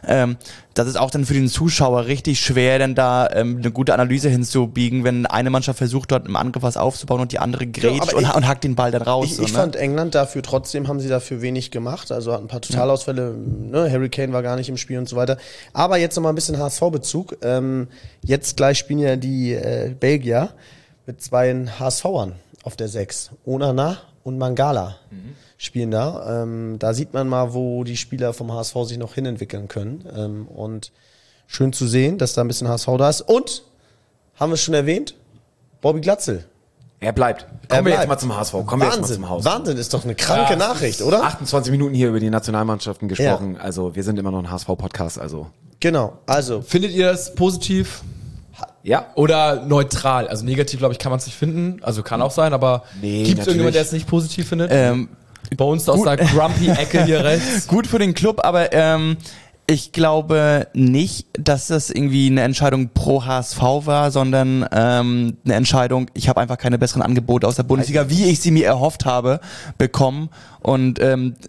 das ist auch dann für den Zuschauer richtig schwer, denn da eine gute Analyse hinzubiegen, wenn eine Mannschaft versucht, dort im Angriff was aufzubauen und die andere grätscht und hackt den Ball dann raus. Ich fand England trotzdem haben sie dafür wenig gemacht. Also hatten ein paar Totalausfälle, ne? Harry Kane war gar nicht im Spiel und so weiter. Aber jetzt nochmal ein bisschen HSV-Bezug. Jetzt gleich spielen ja die Belgier mit 2 HSVern auf der 6. Onana und Mangala spielen da. Da sieht man mal, wo die Spieler vom HSV sich noch hinentwickeln können. Und schön zu sehen, dass da ein bisschen HSV da ist. Und, haben wir es schon erwähnt, Bobby Glatzel. Er bleibt. Kommen wir jetzt mal zum HSV. Wahnsinn, ist doch eine kranke Nachricht, oder? 28 Minuten hier über die Nationalmannschaften gesprochen. Ja. Also wir sind immer noch ein HSV-Podcast. Also. Genau, also. Findet ihr das positiv? Ja. Oder neutral? Also negativ, glaube ich, kann man es nicht finden. Also kann auch sein, aber gibt es irgendjemand, der es nicht positiv findet? Bei uns aus der Grumpy-Ecke hier rechts. Gut für den Club, aber ich glaube nicht, dass das irgendwie eine Entscheidung pro HSV war, sondern eine Entscheidung, ich habe einfach keine besseren Angebote aus der Bundesliga, wie ich sie mir erhofft habe, bekommen. Und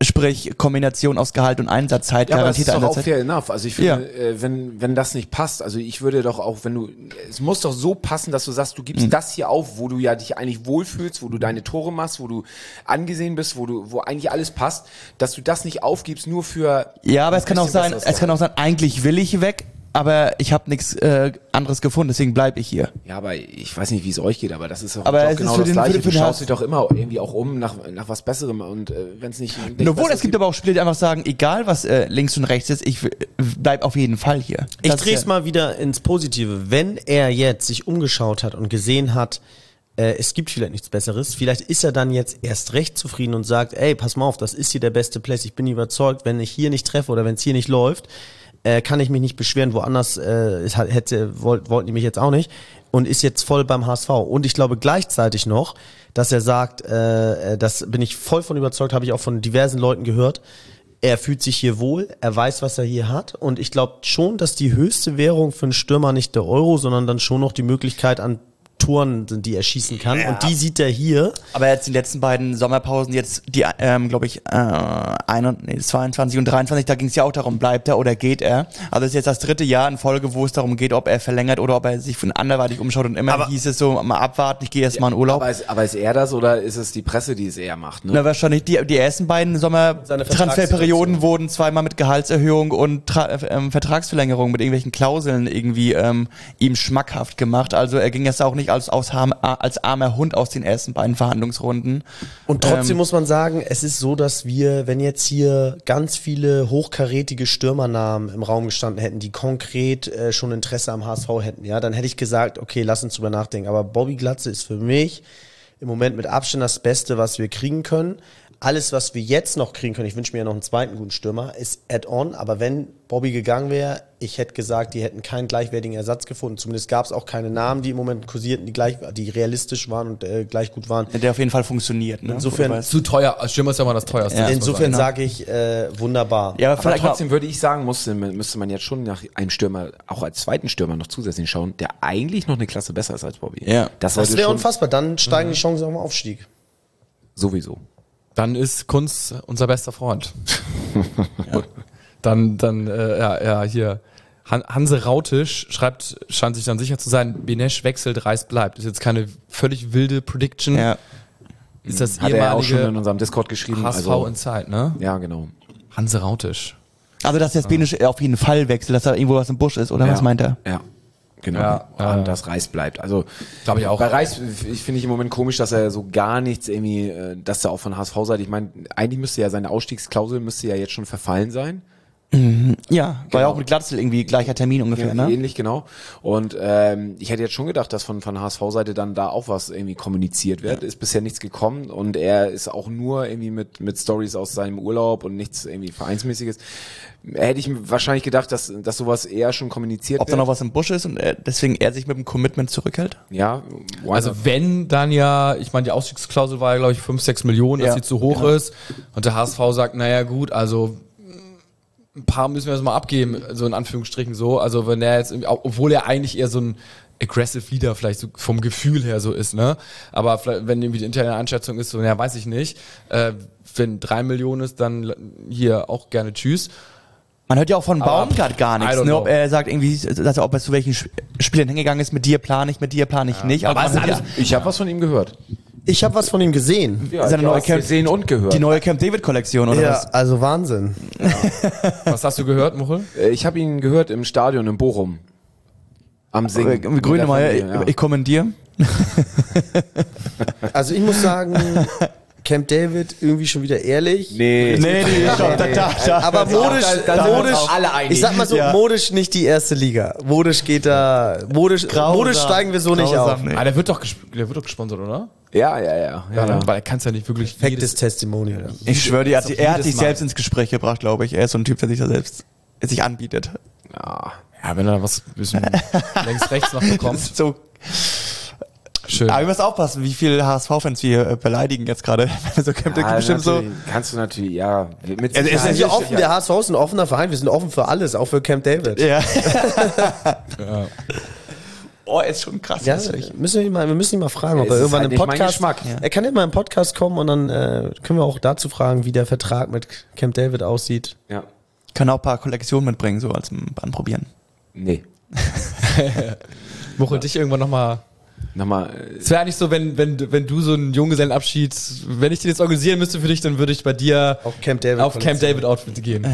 Sprich, Kombination aus Gehalt und Einsatzzeit, Ja, aber das ist garantierte doch auch Einsatzzeit. fair enough. Also ich finde, wenn das nicht passt, also ich würde doch auch, es muss doch so passen, dass du sagst, du gibst das hier auf, wo du ja dich eigentlich wohlfühlst, wo du deine Tore machst, wo du angesehen bist, wo eigentlich alles passt, dass du das nicht aufgibst, nur für... Ja, aber es kann auch bisschen sein, besseres eigentlich will ich weg, aber ich habe nichts anderes gefunden, deswegen bleibe ich hier. Ja, aber ich weiß nicht, wie es euch geht, aber das ist doch Aber doch es genau ist für das den- Gleiche. für Du den schaust dich doch immer irgendwie auch nach was Besserem und wenn es nicht Obwohl, Besseres es gibt aber auch Spieler, die einfach sagen, egal was links und rechts ist, ich bleib auf jeden Fall hier. Ich Das ist drehe es mal wieder ins Positive. Wenn er jetzt sich umgeschaut hat und gesehen hat, es gibt vielleicht nichts Besseres, vielleicht ist er dann jetzt erst recht zufrieden und sagt, ey, pass mal auf, das ist hier der beste Place, ich bin überzeugt, wenn ich hier nicht treffe oder wenn es hier nicht läuft, kann ich mich nicht beschweren, woanders wollten die mich jetzt auch nicht und ist jetzt voll beim HSV. Und ich glaube gleichzeitig noch, dass er sagt, das bin ich voll von überzeugt, habe ich auch von diversen Leuten gehört, er fühlt sich hier wohl, er weiß, was er hier hat und ich glaube schon, dass die höchste Währung für einen Stürmer nicht der Euro, sondern dann schon noch die Möglichkeit an Toren sind, die er schießen kann und die sieht er hier. Aber jetzt die letzten beiden Sommerpausen, jetzt die, glaube ich, 22 und 23, da ging es ja auch darum, bleibt er oder geht er. Also es ist jetzt das 3. Jahr in Folge, wo es darum geht, ob er verlängert oder ob er sich von anderweitig umschaut und immer hieß es so, mal abwarten, ich gehe erst mal in Urlaub. Aber ist er das oder ist es die Presse, die es eher macht? Ne? Na, wahrscheinlich die ersten beiden Sommertransferperioden wurden zweimal mit Gehaltserhöhung und Vertragsverlängerung mit irgendwelchen Klauseln irgendwie ihm schmackhaft gemacht. Also er ging jetzt auch nicht als armer Hund aus den ersten beiden Verhandlungsrunden. Und trotzdem muss man sagen, es ist so, dass wir, wenn jetzt hier ganz viele hochkarätige Stürmernamen im Raum gestanden hätten, die konkret schon Interesse am HSV hätten, ja, dann hätte ich gesagt, okay, lass uns drüber nachdenken. Aber Bobby Glatze ist für mich im Moment mit Abstand das Beste, was wir kriegen können. Alles, was wir jetzt noch kriegen können, ich wünsche mir ja noch einen zweiten guten Stürmer, ist Add-on. Aber wenn Bobby gegangen wäre, ich hätte gesagt, die hätten keinen gleichwertigen Ersatz gefunden. Zumindest gab es auch keine Namen, die im Moment kursierten, die realistisch waren und gleich gut waren. Der auf jeden Fall funktioniert. Ne? Insofern- Zu teuer. Stürmer ist ja mal das teuerste. Ja. muss man Insofern sagen. sage ich, wunderbar. Ja, Aber vielleicht trotzdem würde ich sagen, müsste man jetzt schon nach einem Stürmer, auch als zweiten Stürmer noch zusätzlich schauen, der eigentlich noch eine Klasse besser ist als Bobby. Ja. Das sollte wäre schon unfassbar. Dann steigen die Chancen auf den Aufstieg. sowieso. Dann ist Kunz unser bester Freund. Dann hier. Hanse Rautisch scheint sich dann sicher zu sein, Benesch wechselt, Reis bleibt. Ist jetzt keine völlig wilde Prediction. Ja. Ist das Hat er auch schon in ehemalige unserem Discord geschrieben. HSV Also, Inside, ne? ja, genau. Hanse Rautisch. Also dass jetzt Benisch auf jeden Fall wechselt, dass da irgendwo was im Busch ist, oder Ja. was meint er? Ja, genau. Ja, Und dass Reis bleibt. Also Glaube ich auch. Bei Reis finde ich im Moment komisch, dass er so gar nichts irgendwie, dass er auch von HSV-Seite, ich meine, eigentlich müsste ja seine Ausstiegsklausel müsste ja jetzt schon verfallen sein. Ja, war ja auch mit Glatzel irgendwie gleicher Termin ungefähr, ne? Ähnlich, genau. Und ich hätte jetzt schon gedacht, dass von HSV-Seite dann da auch was irgendwie kommuniziert wird. Ist bisher nichts gekommen und er ist auch nur irgendwie mit Stories aus seinem Urlaub und nichts irgendwie Vereinsmäßiges. Hätte ich wahrscheinlich gedacht, dass sowas eher schon kommuniziert Ob da wird. noch was im Busch ist und deswegen er sich mit dem Commitment zurückhält? Ja, why Also not? wenn, dann ja, ich meine, die Ausstiegsklausel war ja, glaube ich, 5-6 Millionen, dass Ja, sie zu hoch ist. Und der HSV sagt, naja gut, also ein paar müssen wir jetzt mal abgeben, so in Anführungsstrichen so. Also wenn er jetzt, irgendwie, obwohl er eigentlich eher so ein aggressive Leader vielleicht so vom Gefühl her so ist, ne? Aber vielleicht, wenn irgendwie die interne Einschätzung ist, so, ja, weiß ich nicht. Wenn 3 Millionen ist, dann hier auch gerne tschüss. Man hört ja auch von Aber Baumgart gar I nichts, don't ne? Ob know. er sagt irgendwie, dass er, ob er zu welchen Spielern hingegangen ist, mit dir plane ich nicht. Aber man hört ja, Ich habe was von ihm gehört. Ich habe was von ihm gesehen. Ja, Seine du neue hast Camp- gesehen und gehört. die neue Camp David Kollektion oder was? also Wahnsinn. Was hast du gehört, Muchel? Ich habe ihn gehört im Stadion in Bochum. Am Singen. Mit der Grönemeyer, Familie, ja. ich kommentiere. Also ich muss sagen, Camp David irgendwie schon wieder ehrlich. Nee. Aber modisch, modisch alle einig. ich sag mal so, Ja. modisch nicht die erste Liga. Modisch geht da, modisch steigen wir so nicht auf. Nee. Ah, der wird doch gesponsert, oder? Ja. Weil er kann es ja nicht wirklich Perfektes Testimonial. Ich schwöre dir, er hat jedes sich Mal. selbst ins Gespräch gebracht, glaube ich. Er ist so ein Typ, der sich da selbst sich anbietet. Ja. Ja, wenn er was ein bisschen längs rechts noch bekommt. So. Schön. Aber wir müssen aufpassen, wie viele HSV-Fans wir beleidigen jetzt gerade. So Camp David bestimmt so. Kannst du natürlich, ja. Mit Es ist Sicherheit. ja offen, der HSV ist ein offener Verein, wir sind offen für alles, auch für Camp David. Ja. ist schon krass. Ja, hässlich. wir müssen ihn mal fragen, ob Es er ist irgendwann halt im nicht mein Podcast. Geschmack. Ja. Er kann ja mal im Podcast kommen und dann können wir auch dazu fragen, wie der Vertrag mit Camp David aussieht. Ja. Kann auch ein paar Kollektionen mitbringen, so als anprobieren. Nee. Muchel, dich irgendwann nochmal. Nochmal. Es wäre eigentlich so, wenn du so einen Junggesellenabschied, wenn ich den jetzt organisieren müsste für dich, dann würde ich bei dir Auf Camp David. auf Camp David Outfit gehen.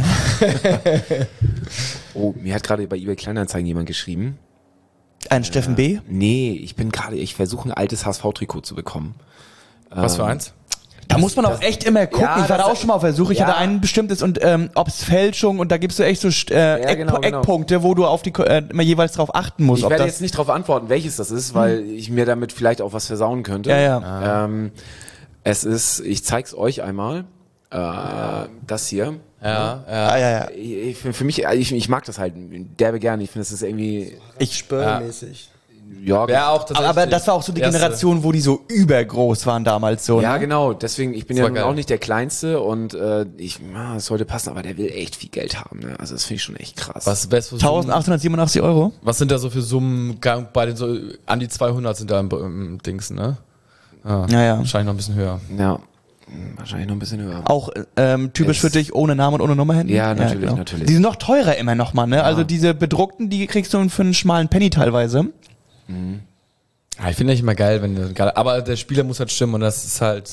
Oh, mir hat gerade bei eBay Kleinanzeigen jemand geschrieben. Ein Steffen B. Nee, ich versuche ein altes HSV-Trikot zu bekommen. Was für eins? Da muss man auch echt immer gucken. Ja, Ich war da das- auch schon mal auf der Suche. Ich ja. hatte ein bestimmtes und ob es Fälschung und da gibst du echt so genau. Eckpunkte, wo du auf die immer jeweils drauf achten musst. Ich ob werde das jetzt nicht darauf antworten, welches das ist, weil ich mir damit vielleicht auch was versauen könnte. Ja. Es ist, ich zeig's euch einmal, das hier. ja. Für mich, ich mag das halt derbe gerne. Ich finde, es ist irgendwie, Spörmäßig. ja, Wäre auch tatsächlich Aber das war auch so die erste. Generation, wo die so übergroß waren damals so. ja, ne? genau. Deswegen, ich bin Das ja war nun geil. auch nicht der Kleinste und es sollte passen, aber der will echt viel Geld haben. Ne? Also das finde ich schon echt krass. Was wär's für Summen? 1887 €. Was sind da so für Summen bei den so an die 200 sind da im Dings, ne? Ja. Wahrscheinlich noch ein bisschen höher. Ja, wahrscheinlich noch ein bisschen höher. Auch typisch für dich ohne Name und ohne Nummer hinten. Ja, natürlich, natürlich. Die sind noch teurer immer noch mal, ne? Also diese bedruckten, die kriegst du für einen schmalen Penny teilweise. Ja, ich finde nicht immer geil, aber der Spieler muss halt stimmen und das ist halt,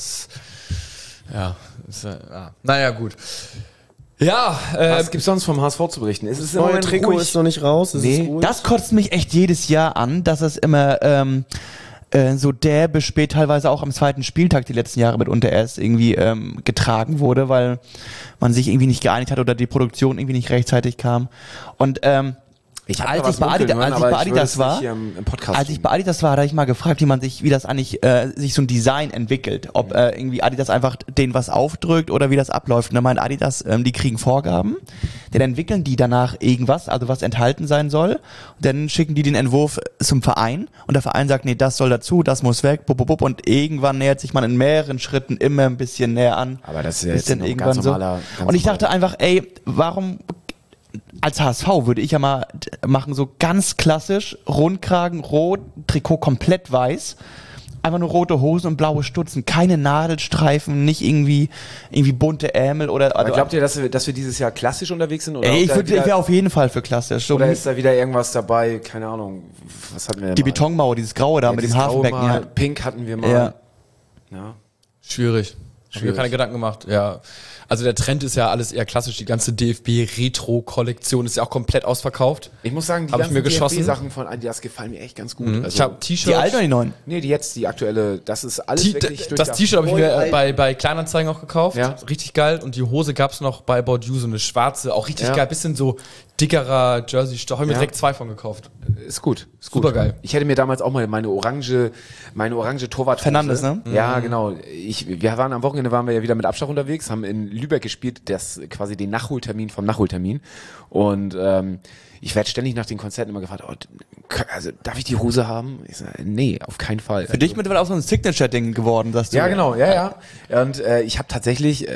naja, gut. Ja, Was gibt's sonst vom HSV zu berichten? Ist es Das im neue Moment Trikot ruhig? ist noch nicht raus. Es Nee. ist ruhig. Das kotzt mich echt jedes Jahr an, dass es immer so derbe spät, teilweise auch am zweiten Spieltag die letzten Jahre mitunter erst irgendwie getragen wurde, weil man sich irgendwie nicht geeinigt hat oder die Produktion irgendwie nicht rechtzeitig kam. Und Ich hab als da ich was bei munkeln hören, als ich aber bei ich würde Adidas es war, nicht hier im Podcast als ich bringen. bei Adidas war, da habe ich mal gefragt, wie das eigentlich sich so ein Design entwickelt, ob irgendwie Adidas einfach denen was aufdrückt oder wie das abläuft. Und dann meint Adidas, die kriegen Vorgaben, dann entwickeln die danach irgendwas, also was enthalten sein soll, und dann schicken die den Entwurf zum Verein und der Verein sagt, nee, das soll dazu, das muss weg, und irgendwann nähert sich man in mehreren Schritten immer ein bisschen näher an. Aber das ist ja Bis jetzt dann noch ein irgendwann ganz normaler... und ich dachte einfach, ey, warum als HSV würde ich ja mal machen, so ganz klassisch, Rundkragen, rot, Trikot komplett weiß, einfach nur rote Hosen und blaue Stutzen, keine Nadelstreifen, nicht irgendwie bunte Ärmel oder... Aber glaubt ihr, dass wir dieses Jahr klassisch unterwegs sind? Oder, ey, ich ob da wieder- wäre auf jeden Fall für klassisch. So oder ist da wieder irgendwas dabei? Keine Ahnung. Was hatten wir die mal? Betonmauer, dieses Graue da mit dem dieses Graue Hafenbecken. mal, Ja. Pink hatten wir mal. Ja. Ja. schwierig. Hab mir keine Gedanken gemacht, ja. Also der Trend ist ja alles eher klassisch, die ganze DFB-Retro-Kollektion ist ja auch komplett ausverkauft. Ich muss sagen, die Hab ich ganzen mir geschossen. DFB-Sachen von Adidas gefallen mir echt ganz gut. Also, Ich habe T-Shirts. Die alten oder die neuen? nee, die aktuelle, das ist alles wirklich Das T-Shirt habe ich mir bei Kleinanzeigen auch gekauft. Ja. Richtig geil. Und die Hose gab's noch bei About You, so eine schwarze, auch richtig Ja. geil. Bisschen so dickerer Jersey-Stoff. Habe ich mir Ja. direkt 2 von gekauft. Ist gut. Ist gut. Supergeil. Ich hätte mir damals auch mal meine orange Torwart. Fernandes, ne? Ja, genau. Wir waren am Wochenende waren wir ja wieder mit Abschlag unterwegs, haben in Lübeck gespielt, das quasi den Nachholtermin vom Nachholtermin. Und ich werde ständig nach den Konzerten immer gefragt, also darf ich die Hose haben? Ich sage, nee, auf keinen Fall. Für dich mittlerweile auch so ein Signature-Ding geworden, dass du... Ja, genau, ja. Und ich habe tatsächlich,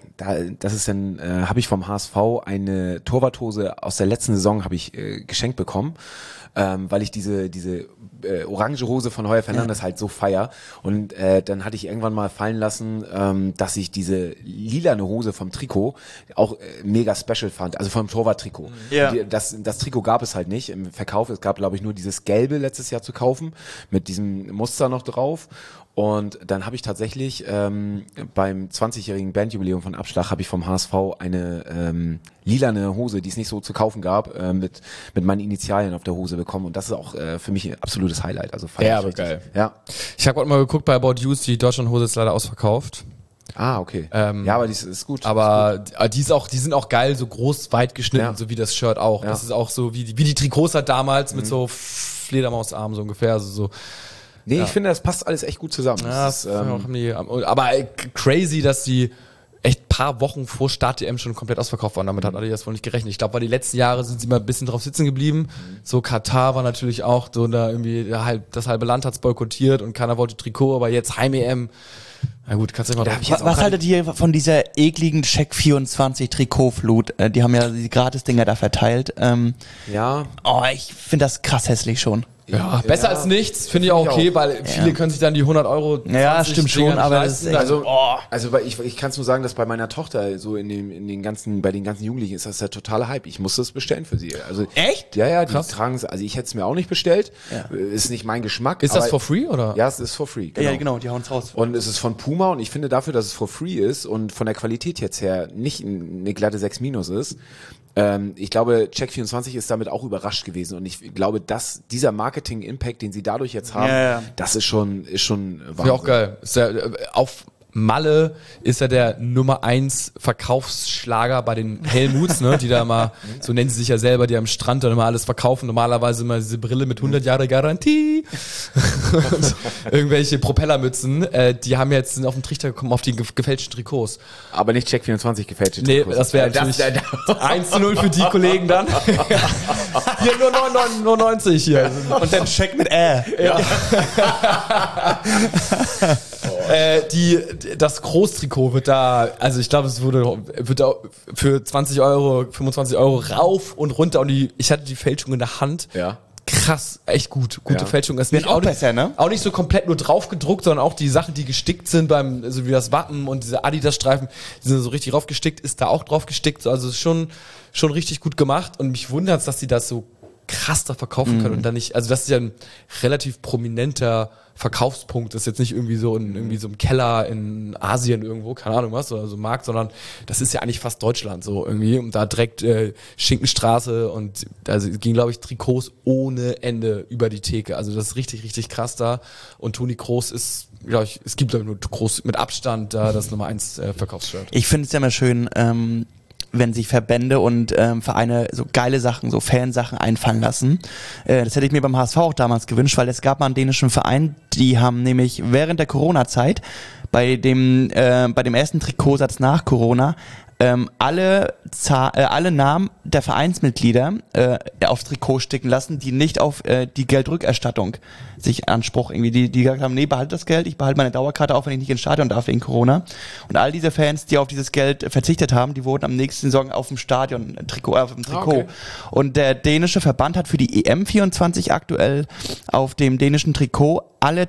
habe ich vom HSV eine Torwarthose aus der letzten Saison habe ich geschenkt bekommen, weil ich diese orange Hose von Heuer Fernandes halt so feier. Und dann hatte ich irgendwann mal fallen lassen, dass ich diese lilane Hose vom Trikot auch mega special fand, also vom Torwarttrikot. Ja. Das Trikot gab es halt nicht im Verkauf. Es gab, glaube ich, nur dieses gelbe letztes Jahr zu kaufen mit diesem Muster noch drauf. Und dann habe ich tatsächlich beim 20-jährigen Bandjubiläum von Abschlag habe ich vom HSV eine lilane Hose, die es nicht so zu kaufen gab, mit meinen Initialien auf der Hose bekommen. Und das ist auch für mich ein absolutes Highlight. Also feier Ja, ich aber richtig. geil. Ja. Ich habe gerade mal geguckt bei About You, die Deutschlandhose ist leider ausverkauft. Ah, okay. Ja, aber die ist gut. Aber die sind auch geil, so groß, weit geschnitten, Ja. so wie das Shirt auch. Ja. Das ist auch so wie die Trikots halt damals mit so Fledermausarmen so ungefähr. Also so. Nee, ich finde, das passt alles echt gut zusammen. Ja, Das ist, aber crazy, dass die echt paar Wochen vor Start DM schon komplett ausverkauft waren. Damit hat Adidas wohl nicht gerechnet. Ich glaube, weil die letzten Jahre sind sie mal ein bisschen drauf sitzen geblieben. So Katar war natürlich auch so, da irgendwie das halbe Land hat's boykottiert und keiner wollte Trikot, aber jetzt Heim-EM. Na gut, kannst du mal Da drauf. hab ich jetzt auch Was gerade- haltet ihr von dieser ekligen Check24 Trikotflut? Die haben ja die Gratis-Dinger da verteilt. ja, Oh, ich finde das krass hässlich schon. Ja, besser als nichts, finde ich auch okay, weil viele können sich dann die 100 Euro Ja, stimmt schon, Dinger aber nicht das ist leisten. Also ich kann es nur sagen, dass bei meiner Tochter so bei den ganzen Jugendlichen ist das der totale Hype. Ich musste es bestellen für sie. Also Echt? Ja, die tragen es. Also ich hätte es mir auch nicht bestellt. Ist nicht mein Geschmack. Ist das aber- for free oder? Ja, es ist for free. Ja, genau, die hauen's raus. Und es ist von Puma und ich finde dafür, dass es for free ist und von der Qualität jetzt her nicht eine glatte 6- ist, ich glaube, Check24 ist damit auch überrascht gewesen und ich glaube, dass dieser Marketing-Impact, den sie dadurch jetzt haben, das ist schon Wahnsinn. Ja, auch geil. Ist ja, auf Malle ist ja der Nummer 1 Verkaufsschlager bei den Helmuts, ne, die da mal, so nennen sie sich ja selber, die am Strand dann immer alles verkaufen. Normalerweise immer diese Brille mit 100 Jahre Garantie und irgendwelche Propellermützen. Die haben jetzt sind auf den Trichter gekommen auf die gefälschten Trikots. Aber nicht Check24 gefälscht. Nee, das wäre natürlich 1:0 für die Kollegen dann. Hier nur 90 hier. Und dann Check mit Das Großtrikot wird da, also ich glaube, es wird da für 20 Euro, 25 Euro rauf und runter und ich hatte die Fälschung in der Hand. Ja. Krass, echt gute Fälschung. Das Wird auch besser, ne? Auch nicht so komplett nur drauf gedruckt, sondern auch die Sachen, die gestickt sind so wie das Wappen und diese Adidas-Streifen, die sind so richtig drauf gestickt, ist da auch drauf gestickt. Also es ist schon richtig gut gemacht und mich wundert es, dass die das so krass da verkaufen können und dann nicht, also das ist ja ein relativ prominenter Verkaufspunkt, das ist jetzt nicht irgendwie so im Keller in Asien irgendwo, keine Ahnung was, oder so ein Markt, sondern das ist ja eigentlich fast Deutschland so irgendwie und da direkt Schinkenstraße und da ging, glaube ich, Trikots ohne Ende über die Theke, also das ist richtig, richtig krass da und Toni Kroos ist, glaube ich, es gibt nur Kroos mit Abstand da das Nummer 1 Verkaufsshirt. Ich finde es ja immer schön, wenn sich Verbände und Vereine so geile Sachen, so Fansachen einfallen lassen. Das hätte ich mir beim HSV auch damals gewünscht, weil es gab mal einen dänischen Verein, die haben nämlich während der Corona-Zeit bei dem ersten Trikotsatz nach Corona alle Namen der Vereinsmitglieder aufs Trikot sticken lassen, die nicht auf die Geldrückerstattung sich Anspruch irgendwie, die gesagt haben, nee, behalte das Geld, ich behalte meine Dauerkarte auch, wenn ich nicht ins Stadion darf wegen Corona. Und all diese Fans, die auf dieses Geld verzichtet haben, die wurden am nächsten Saison auf dem Stadion auf dem Trikot. Okay. Und der dänische Verband hat für die EM24 aktuell auf dem dänischen Trikot alle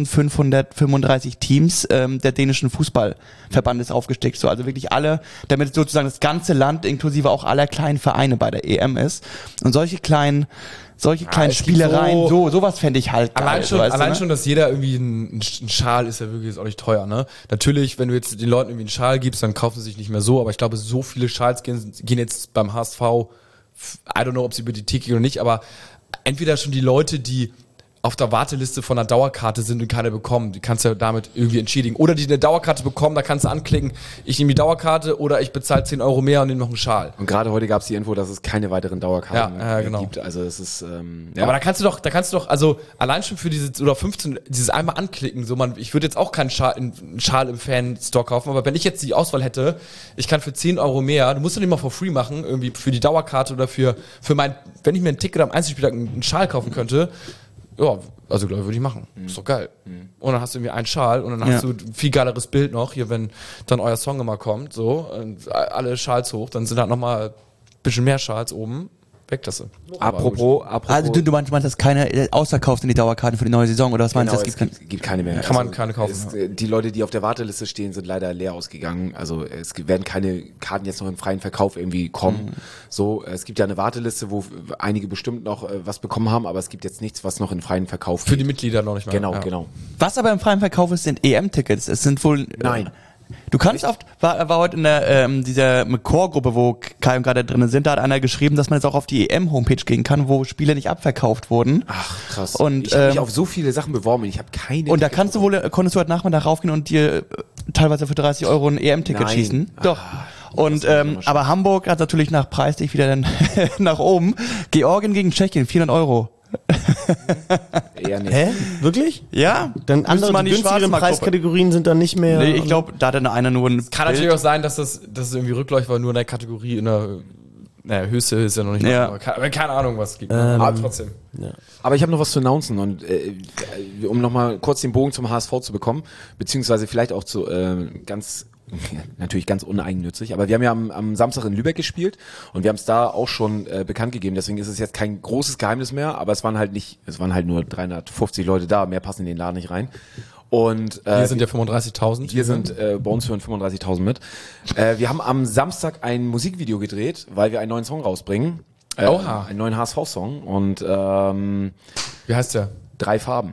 1535 Teams der dänischen Fußballverbandes aufgestickt. So, also wirklich alle, damit sozusagen das ganze Land inklusive auch aller kleinen Vereine bei der EM ist. Und solche kleinen Spielereien, sowas fände ich halt geil. Allein schon, dass jeder irgendwie ein Schal ist ja wirklich jetzt auch nicht teuer, ne? Natürlich, wenn du jetzt den Leuten irgendwie einen Schal gibst, dann kaufen sie sich nicht mehr so, aber ich glaube, so viele Schals gehen jetzt beim HSV, I don't know, ob sie über die Theke gehen oder nicht, aber entweder schon die Leute, die auf der Warteliste von einer Dauerkarte sind und keine bekommen, die kannst du ja damit irgendwie entschädigen. Oder die eine Dauerkarte bekommen, da kannst du anklicken, ich nehme die Dauerkarte oder ich bezahle 10 Euro mehr und nehme noch einen Schal. Und gerade heute gab es die Info, dass es keine weiteren Dauerkarten mehr genau. gibt. Also es ist Aber da kannst du doch, also allein schon für dieses einmal anklicken, so ich würde jetzt auch keinen Schal im Fanstore kaufen, aber wenn ich jetzt die Auswahl hätte, ich kann für 10 Euro mehr, du musst doch nicht mal for free machen, irgendwie für die Dauerkarte oder für wenn ich mir ein Ticket am Einzelspieltag einen Schal kaufen könnte, ja, also glaube ich, würde ich machen. Ist doch geil. Und dann hast du irgendwie einen Schal und dann hast du ein viel geileres Bild noch, hier, wenn dann euer Song immer kommt, so, und alle Schals hoch, dann sind halt nochmal ein bisschen mehr Schals oben. Weg das. Apropos. Also du meinst, dass keine ausverkauft sind die Dauerkarten für die neue Saison, oder was meinst du? Genau, es gibt keine mehr. Kann man keine kaufen. Die Leute, die auf der Warteliste stehen, sind leider leer ausgegangen. Also es werden keine Karten jetzt noch im freien Verkauf irgendwie kommen. So, es gibt ja eine Warteliste, wo einige bestimmt noch was bekommen haben, aber es gibt jetzt nichts, was noch in freien Verkauf Für die Mitglieder noch nicht mehr. Genau. Was aber im freien Verkauf ist, sind EM-Tickets. Es sind wohl... Nein. Du kannst oft, war heute in der dieser Chorgruppe, wo Kai und gerade drin sind, da hat einer geschrieben, dass man jetzt auch auf die EM-Homepage gehen kann, wo Spiele nicht abverkauft wurden. Ach, krass. Und, ich habe mich auf so viele Sachen beworben, ich habe keine. Und da konntest du heute Nachmittag raufgehen und dir teilweise für 30 Euro ein EM-Ticket schießen. Doch. Und aber Hamburg hat natürlich nach Preislich wieder dann nach oben. Georgien gegen Tschechien, 400 Euro. Eher nicht. Hä? Wirklich? Ja, Dann andere, die günstigeren Preiskategorien sind dann nicht mehr... Nee, ich glaube, da hat einer nur ein Kann natürlich auch sein, dass das irgendwie rückläufig war, nur in der Kategorie, Höchste ist ja noch nicht Ja. mal, aber keine Ahnung, was es gibt. Aber trotzdem. Ja. Aber ich habe noch was zu announcen und um nochmal kurz den Bogen zum HSV zu bekommen, beziehungsweise vielleicht auch zu ganz Natürlich ganz uneigennützig, aber wir haben ja am Samstag in Lübeck gespielt und wir haben es da auch schon bekannt gegeben, deswegen ist es jetzt kein großes Geheimnis mehr, aber es waren halt nur 350 Leute da, mehr passen in den Laden nicht rein. Und Hier sind ja 35.000. Hier sind bei uns hören 35.000 mit. Wir haben am Samstag ein Musikvideo gedreht, weil wir einen neuen Song rausbringen. Oha. Einen neuen HSV-Song und Wie heißt der? 3 Farben.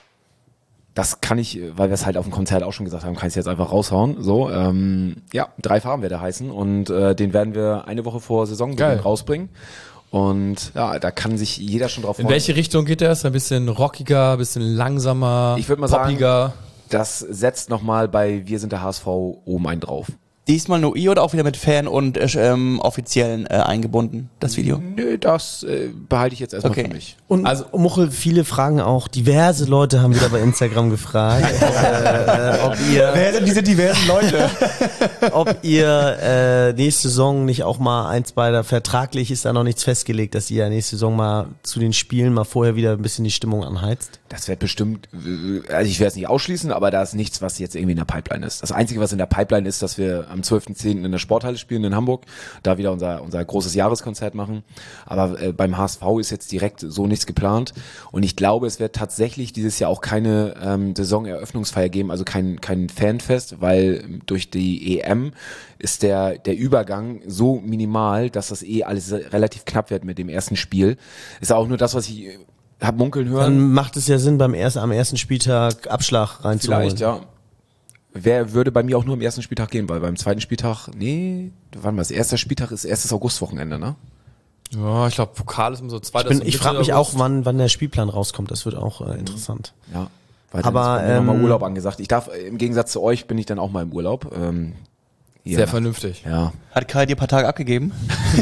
Das kann ich, weil wir es halt auf dem Konzert auch schon gesagt haben, kann ich es jetzt einfach raushauen. So, 3 Farben wird er heißen und den werden wir eine Woche vor Saisonbeginn rausbringen. Und ja, da kann sich jeder schon drauf freuen. In welche Richtung geht der? Ist ein bisschen rockiger, ein bisschen langsamer, Ich würde mal poppiger? sagen, das setzt nochmal bei Wir sind der HSV oben einen drauf. Diesmal nur ihr oder auch wieder mit Fan und Offiziellen eingebunden, das Video? Nö, das behalte ich jetzt erstmal für mich. Und also Muchel, viele fragen auch, diverse Leute haben wieder bei Instagram gefragt, ob ihr... Wer sind diese diversen Leute? ob ihr nächste Saison nicht auch mal 1, 2, da vertraglich ist da noch nichts festgelegt, dass ihr nächste Saison mal zu den Spielen mal vorher wieder ein bisschen die Stimmung anheizt? Das wird bestimmt, also ich werde es nicht ausschließen, aber da ist nichts, was jetzt irgendwie in der Pipeline ist. Das Einzige, was in der Pipeline ist, dass wir am 12.10. in der Sporthalle spielen in Hamburg, da wieder unser großes Jahreskonzert machen. Aber beim HSV ist jetzt direkt so nichts geplant. Und ich glaube, es wird tatsächlich dieses Jahr auch keine Saisoneröffnungsfeier geben, also kein Fanfest, weil durch die EM ist der Übergang so minimal, dass das alles relativ knapp wird mit dem ersten Spiel. Ist auch nur das, was ich hab munkeln hören. Dann macht es ja Sinn, am ersten Spieltag Abschlag reinzuholen. Vielleicht, ja. Wer würde bei mir auch nur am ersten Spieltag gehen, weil beim zweiten Spieltag, wann war das? Erster Spieltag ist erstes Augustwochenende, ne? Ja, ich glaube, Pokal ist immer so 2. Ich frage mich auch, wann der Spielplan rauskommt. Das wird auch interessant. Ja. Weil Aber, dann ist bei mir nochmal Urlaub angesagt. Ich darf, im Gegensatz zu euch, bin ich dann auch mal im Urlaub. Sehr vernünftig. Ja. Hat Kai dir ein paar Tage abgegeben?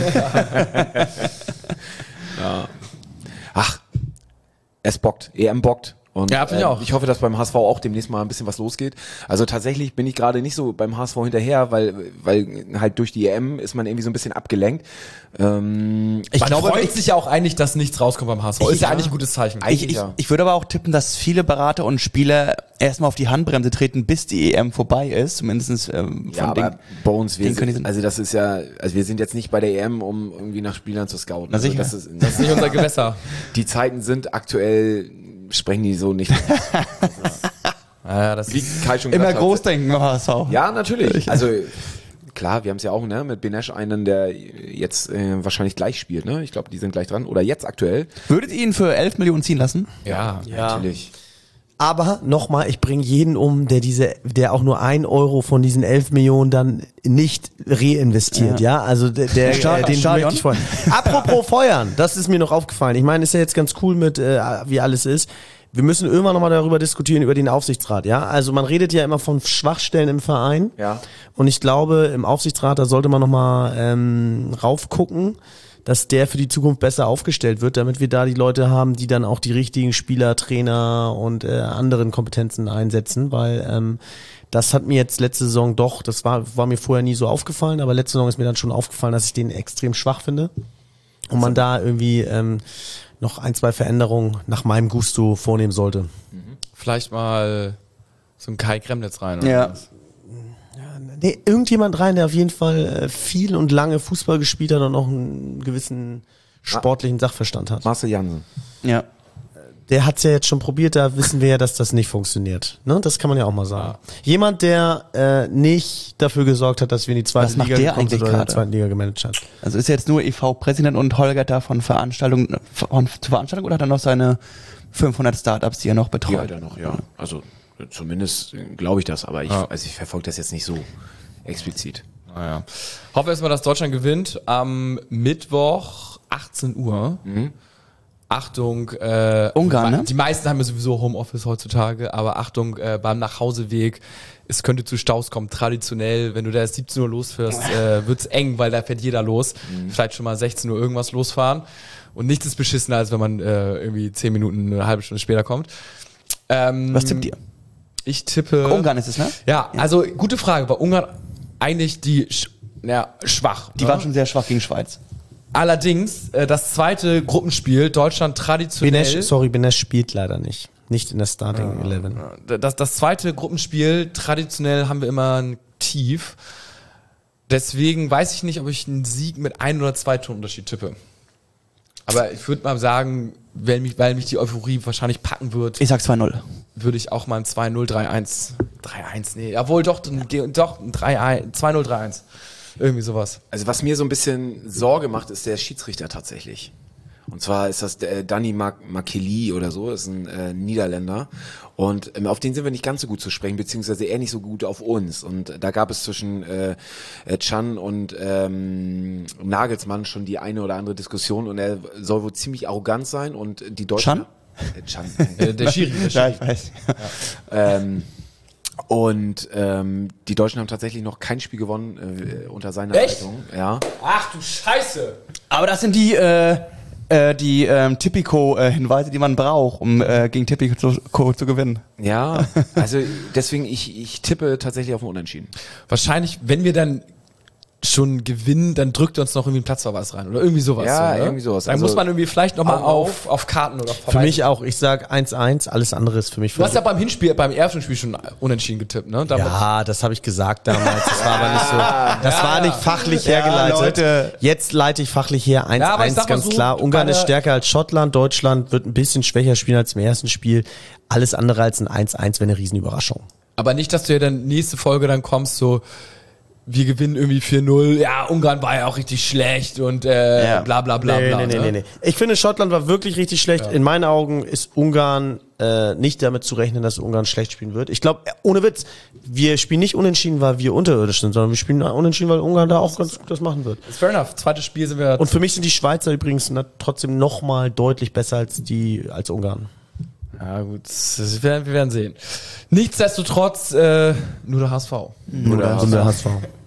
Ja. Ach, es bockt. EM bockt. Und Ja, finde ich auch. ich hoffe, dass beim HSV auch demnächst mal ein bisschen was losgeht. Also tatsächlich bin ich gerade nicht so beim HSV hinterher, weil halt durch die EM ist man irgendwie so ein bisschen abgelenkt. Man freut sich ja auch eigentlich, dass nichts rauskommt beim HSV. Ist ja eigentlich ein gutes Zeichen. Ich würde aber auch tippen, dass viele Berater und Spieler erstmal auf die Handbremse treten, bis die EM vorbei ist. Zumindest von Ja, aber bei uns, wir können die- sind, also das ist ja, also wir sind jetzt nicht bei der EM, um irgendwie nach Spielern zu scouten. Na Also sicher. das ist Nicht unser Gewässer. die Zeiten sind aktuell, sprechen die so nicht. Ja, das Wie Kai schon immer gesagt hat. groß denken beim HSV. Ja, natürlich. Also klar, wir haben es ja auch, ne, mit Benesch einen, der jetzt wahrscheinlich gleich spielt, ne? Ich glaube, die sind gleich dran. Oder jetzt aktuell. Würdet ihr ihn für 11 Millionen ziehen lassen? Ja. Natürlich. Aber nochmal, ich bringe jeden um, der auch nur 1 Euro von diesen 11 Millionen dann nicht reinvestiert, ja? Also den Stadion? möchte ich feuern. Apropos feuern, das ist mir noch aufgefallen. Ich meine, ist ja jetzt ganz cool mit, wie alles ist. Wir müssen irgendwann nochmal darüber diskutieren, über den Aufsichtsrat, ja? Also man redet ja immer von Schwachstellen im Verein. Ja. Und ich glaube, im Aufsichtsrat, da sollte man nochmal raufgucken, dass der für die Zukunft besser aufgestellt wird, damit wir da die Leute haben, die dann auch die richtigen Spieler, Trainer und anderen Kompetenzen einsetzen, weil das hat mir jetzt letzte Saison doch, das war mir vorher nie so aufgefallen, aber letzte Saison ist mir dann schon aufgefallen, dass ich den extrem schwach finde und man da irgendwie noch 1, 2 Veränderungen nach meinem Gusto vornehmen sollte. Vielleicht mal so ein Kai Kremnitz rein. Oder Ja. was? Nee, irgendjemand rein, der auf jeden Fall viel und lange Fußball gespielt hat und noch einen gewissen sportlichen Sachverstand hat. Marcel Jansen. Ja. Der hat's ja jetzt schon probiert, da wissen wir ja, dass das nicht funktioniert. Ne? Das kann man ja auch mal sagen. Jemand, der nicht dafür gesorgt hat, dass wir in die zweite Was macht Liga der gekommen eigentlich sind oder in der gerade? zweiten Liga gemanagt hat. Also ist er jetzt nur EV-Präsident und Holger da von Veranstaltung zu Veranstaltung oder hat er noch seine 500 Startups, die er noch Ja, betreut? dann noch, ja. Also zumindest glaube ich das, aber ich verfolge das jetzt nicht so explizit. Naja. Hoffen wir erstmal, dass Deutschland gewinnt. Am Mittwoch 18 Uhr. Achtung, Ungarn, ne? Die meisten haben ja sowieso Homeoffice heutzutage, aber Achtung, beim Nachhauseweg, es könnte zu Staus kommen. Traditionell, wenn du da erst 17 Uhr losfährst, wird's eng, weil da fährt jeder los. Vielleicht schon mal 16 Uhr irgendwas losfahren. Und nichts ist beschissener, als wenn man irgendwie 10 Minuten, eine halbe Stunde später kommt. Was tippt ihr? Ich tippe... Ungarn ist es, ne? Ja, also gute Frage, weil Ungarn eigentlich schwach. Die waren schon sehr schwach gegen Schweiz. Allerdings, das zweite Gruppenspiel, Deutschland traditionell... Benesch spielt leider nicht. Nicht in der Starting 11. Das zweite Gruppenspiel, traditionell haben wir immer ein tief. Deswegen weiß ich nicht, ob ich einen Sieg mit 1 oder 2 Torunterschied tippe. Aber ich würde mal sagen, weil mich die Euphorie wahrscheinlich packen wird, Ich sag 2-0. würde ich auch mal ein 2-0, 3-1. 3-1, nee, jawohl, doch ein 3-1, 2-0, 3-1. Irgendwie sowas. Also was mir so ein bisschen Sorge macht, ist der Schiedsrichter tatsächlich. Und zwar ist das Danny Makeli oder so, ist ein Niederländer. Und auf den sind wir nicht ganz so gut zu sprechen, beziehungsweise er nicht so gut auf uns. Und da gab es zwischen Can und Nagelsmann schon die eine oder andere Diskussion. Und er soll wohl ziemlich arrogant sein. Und die Deutschen... Can? Can. Der Schiri. Ja, ich weiß. Die Deutschen haben tatsächlich noch kein Spiel gewonnen unter seiner Echt? Leitung. Ja. Ach du Scheiße! Aber das sind die Tipico-Hinweise, die man braucht, um gegen Tipico zu gewinnen. Ja, also deswegen, ich tippe tatsächlich auf ein Unentschieden. Wahrscheinlich, wenn wir dann schon gewinnen, dann drückt uns noch irgendwie ein Platzverweis rein oder irgendwie sowas. Ja, so, ne? irgendwie sowas. Dann Also muss man irgendwie vielleicht nochmal Augen auf Karten oder Für mich auch. Ich sag 1-1, alles andere ist für mich... Du hast ja beim ersten Spiel schon unentschieden getippt, ne? Ja, das habe ich gesagt damals. Das war aber nicht so. Das war nicht fachlich hergeleitet. Leute. Jetzt leite ich fachlich her 1-1, Ja, aber ich sag mal ganz so, klar. Ungarn bei ist der- stärker als Schottland. Deutschland wird ein bisschen schwächer spielen als im ersten Spiel. Alles andere als ein 1-1 wäre eine Riesenüberraschung. Aber nicht, dass du ja dann nächste Folge dann kommst, so, wir gewinnen irgendwie 4-0, ja, Ungarn war ja auch richtig schlecht und bla bla bla bla. Nee. Ich finde, Schottland war wirklich richtig schlecht. In meinen Augen ist Ungarn nicht damit zu rechnen, dass Ungarn schlecht spielen wird. Ich glaube, ohne Witz, wir spielen nicht unentschieden, weil wir unterirdisch sind, sondern wir spielen unentschieden, weil Ungarn da auch ganz gut das machen wird. Ist fair enough. Zweites Spiel sind wir... Und für mich sind die Schweizer übrigens trotzdem nochmal deutlich besser als Ungarn. Ja gut, wir werden sehen. Nichtsdestotrotz, nur der HSV. Nur der HSV.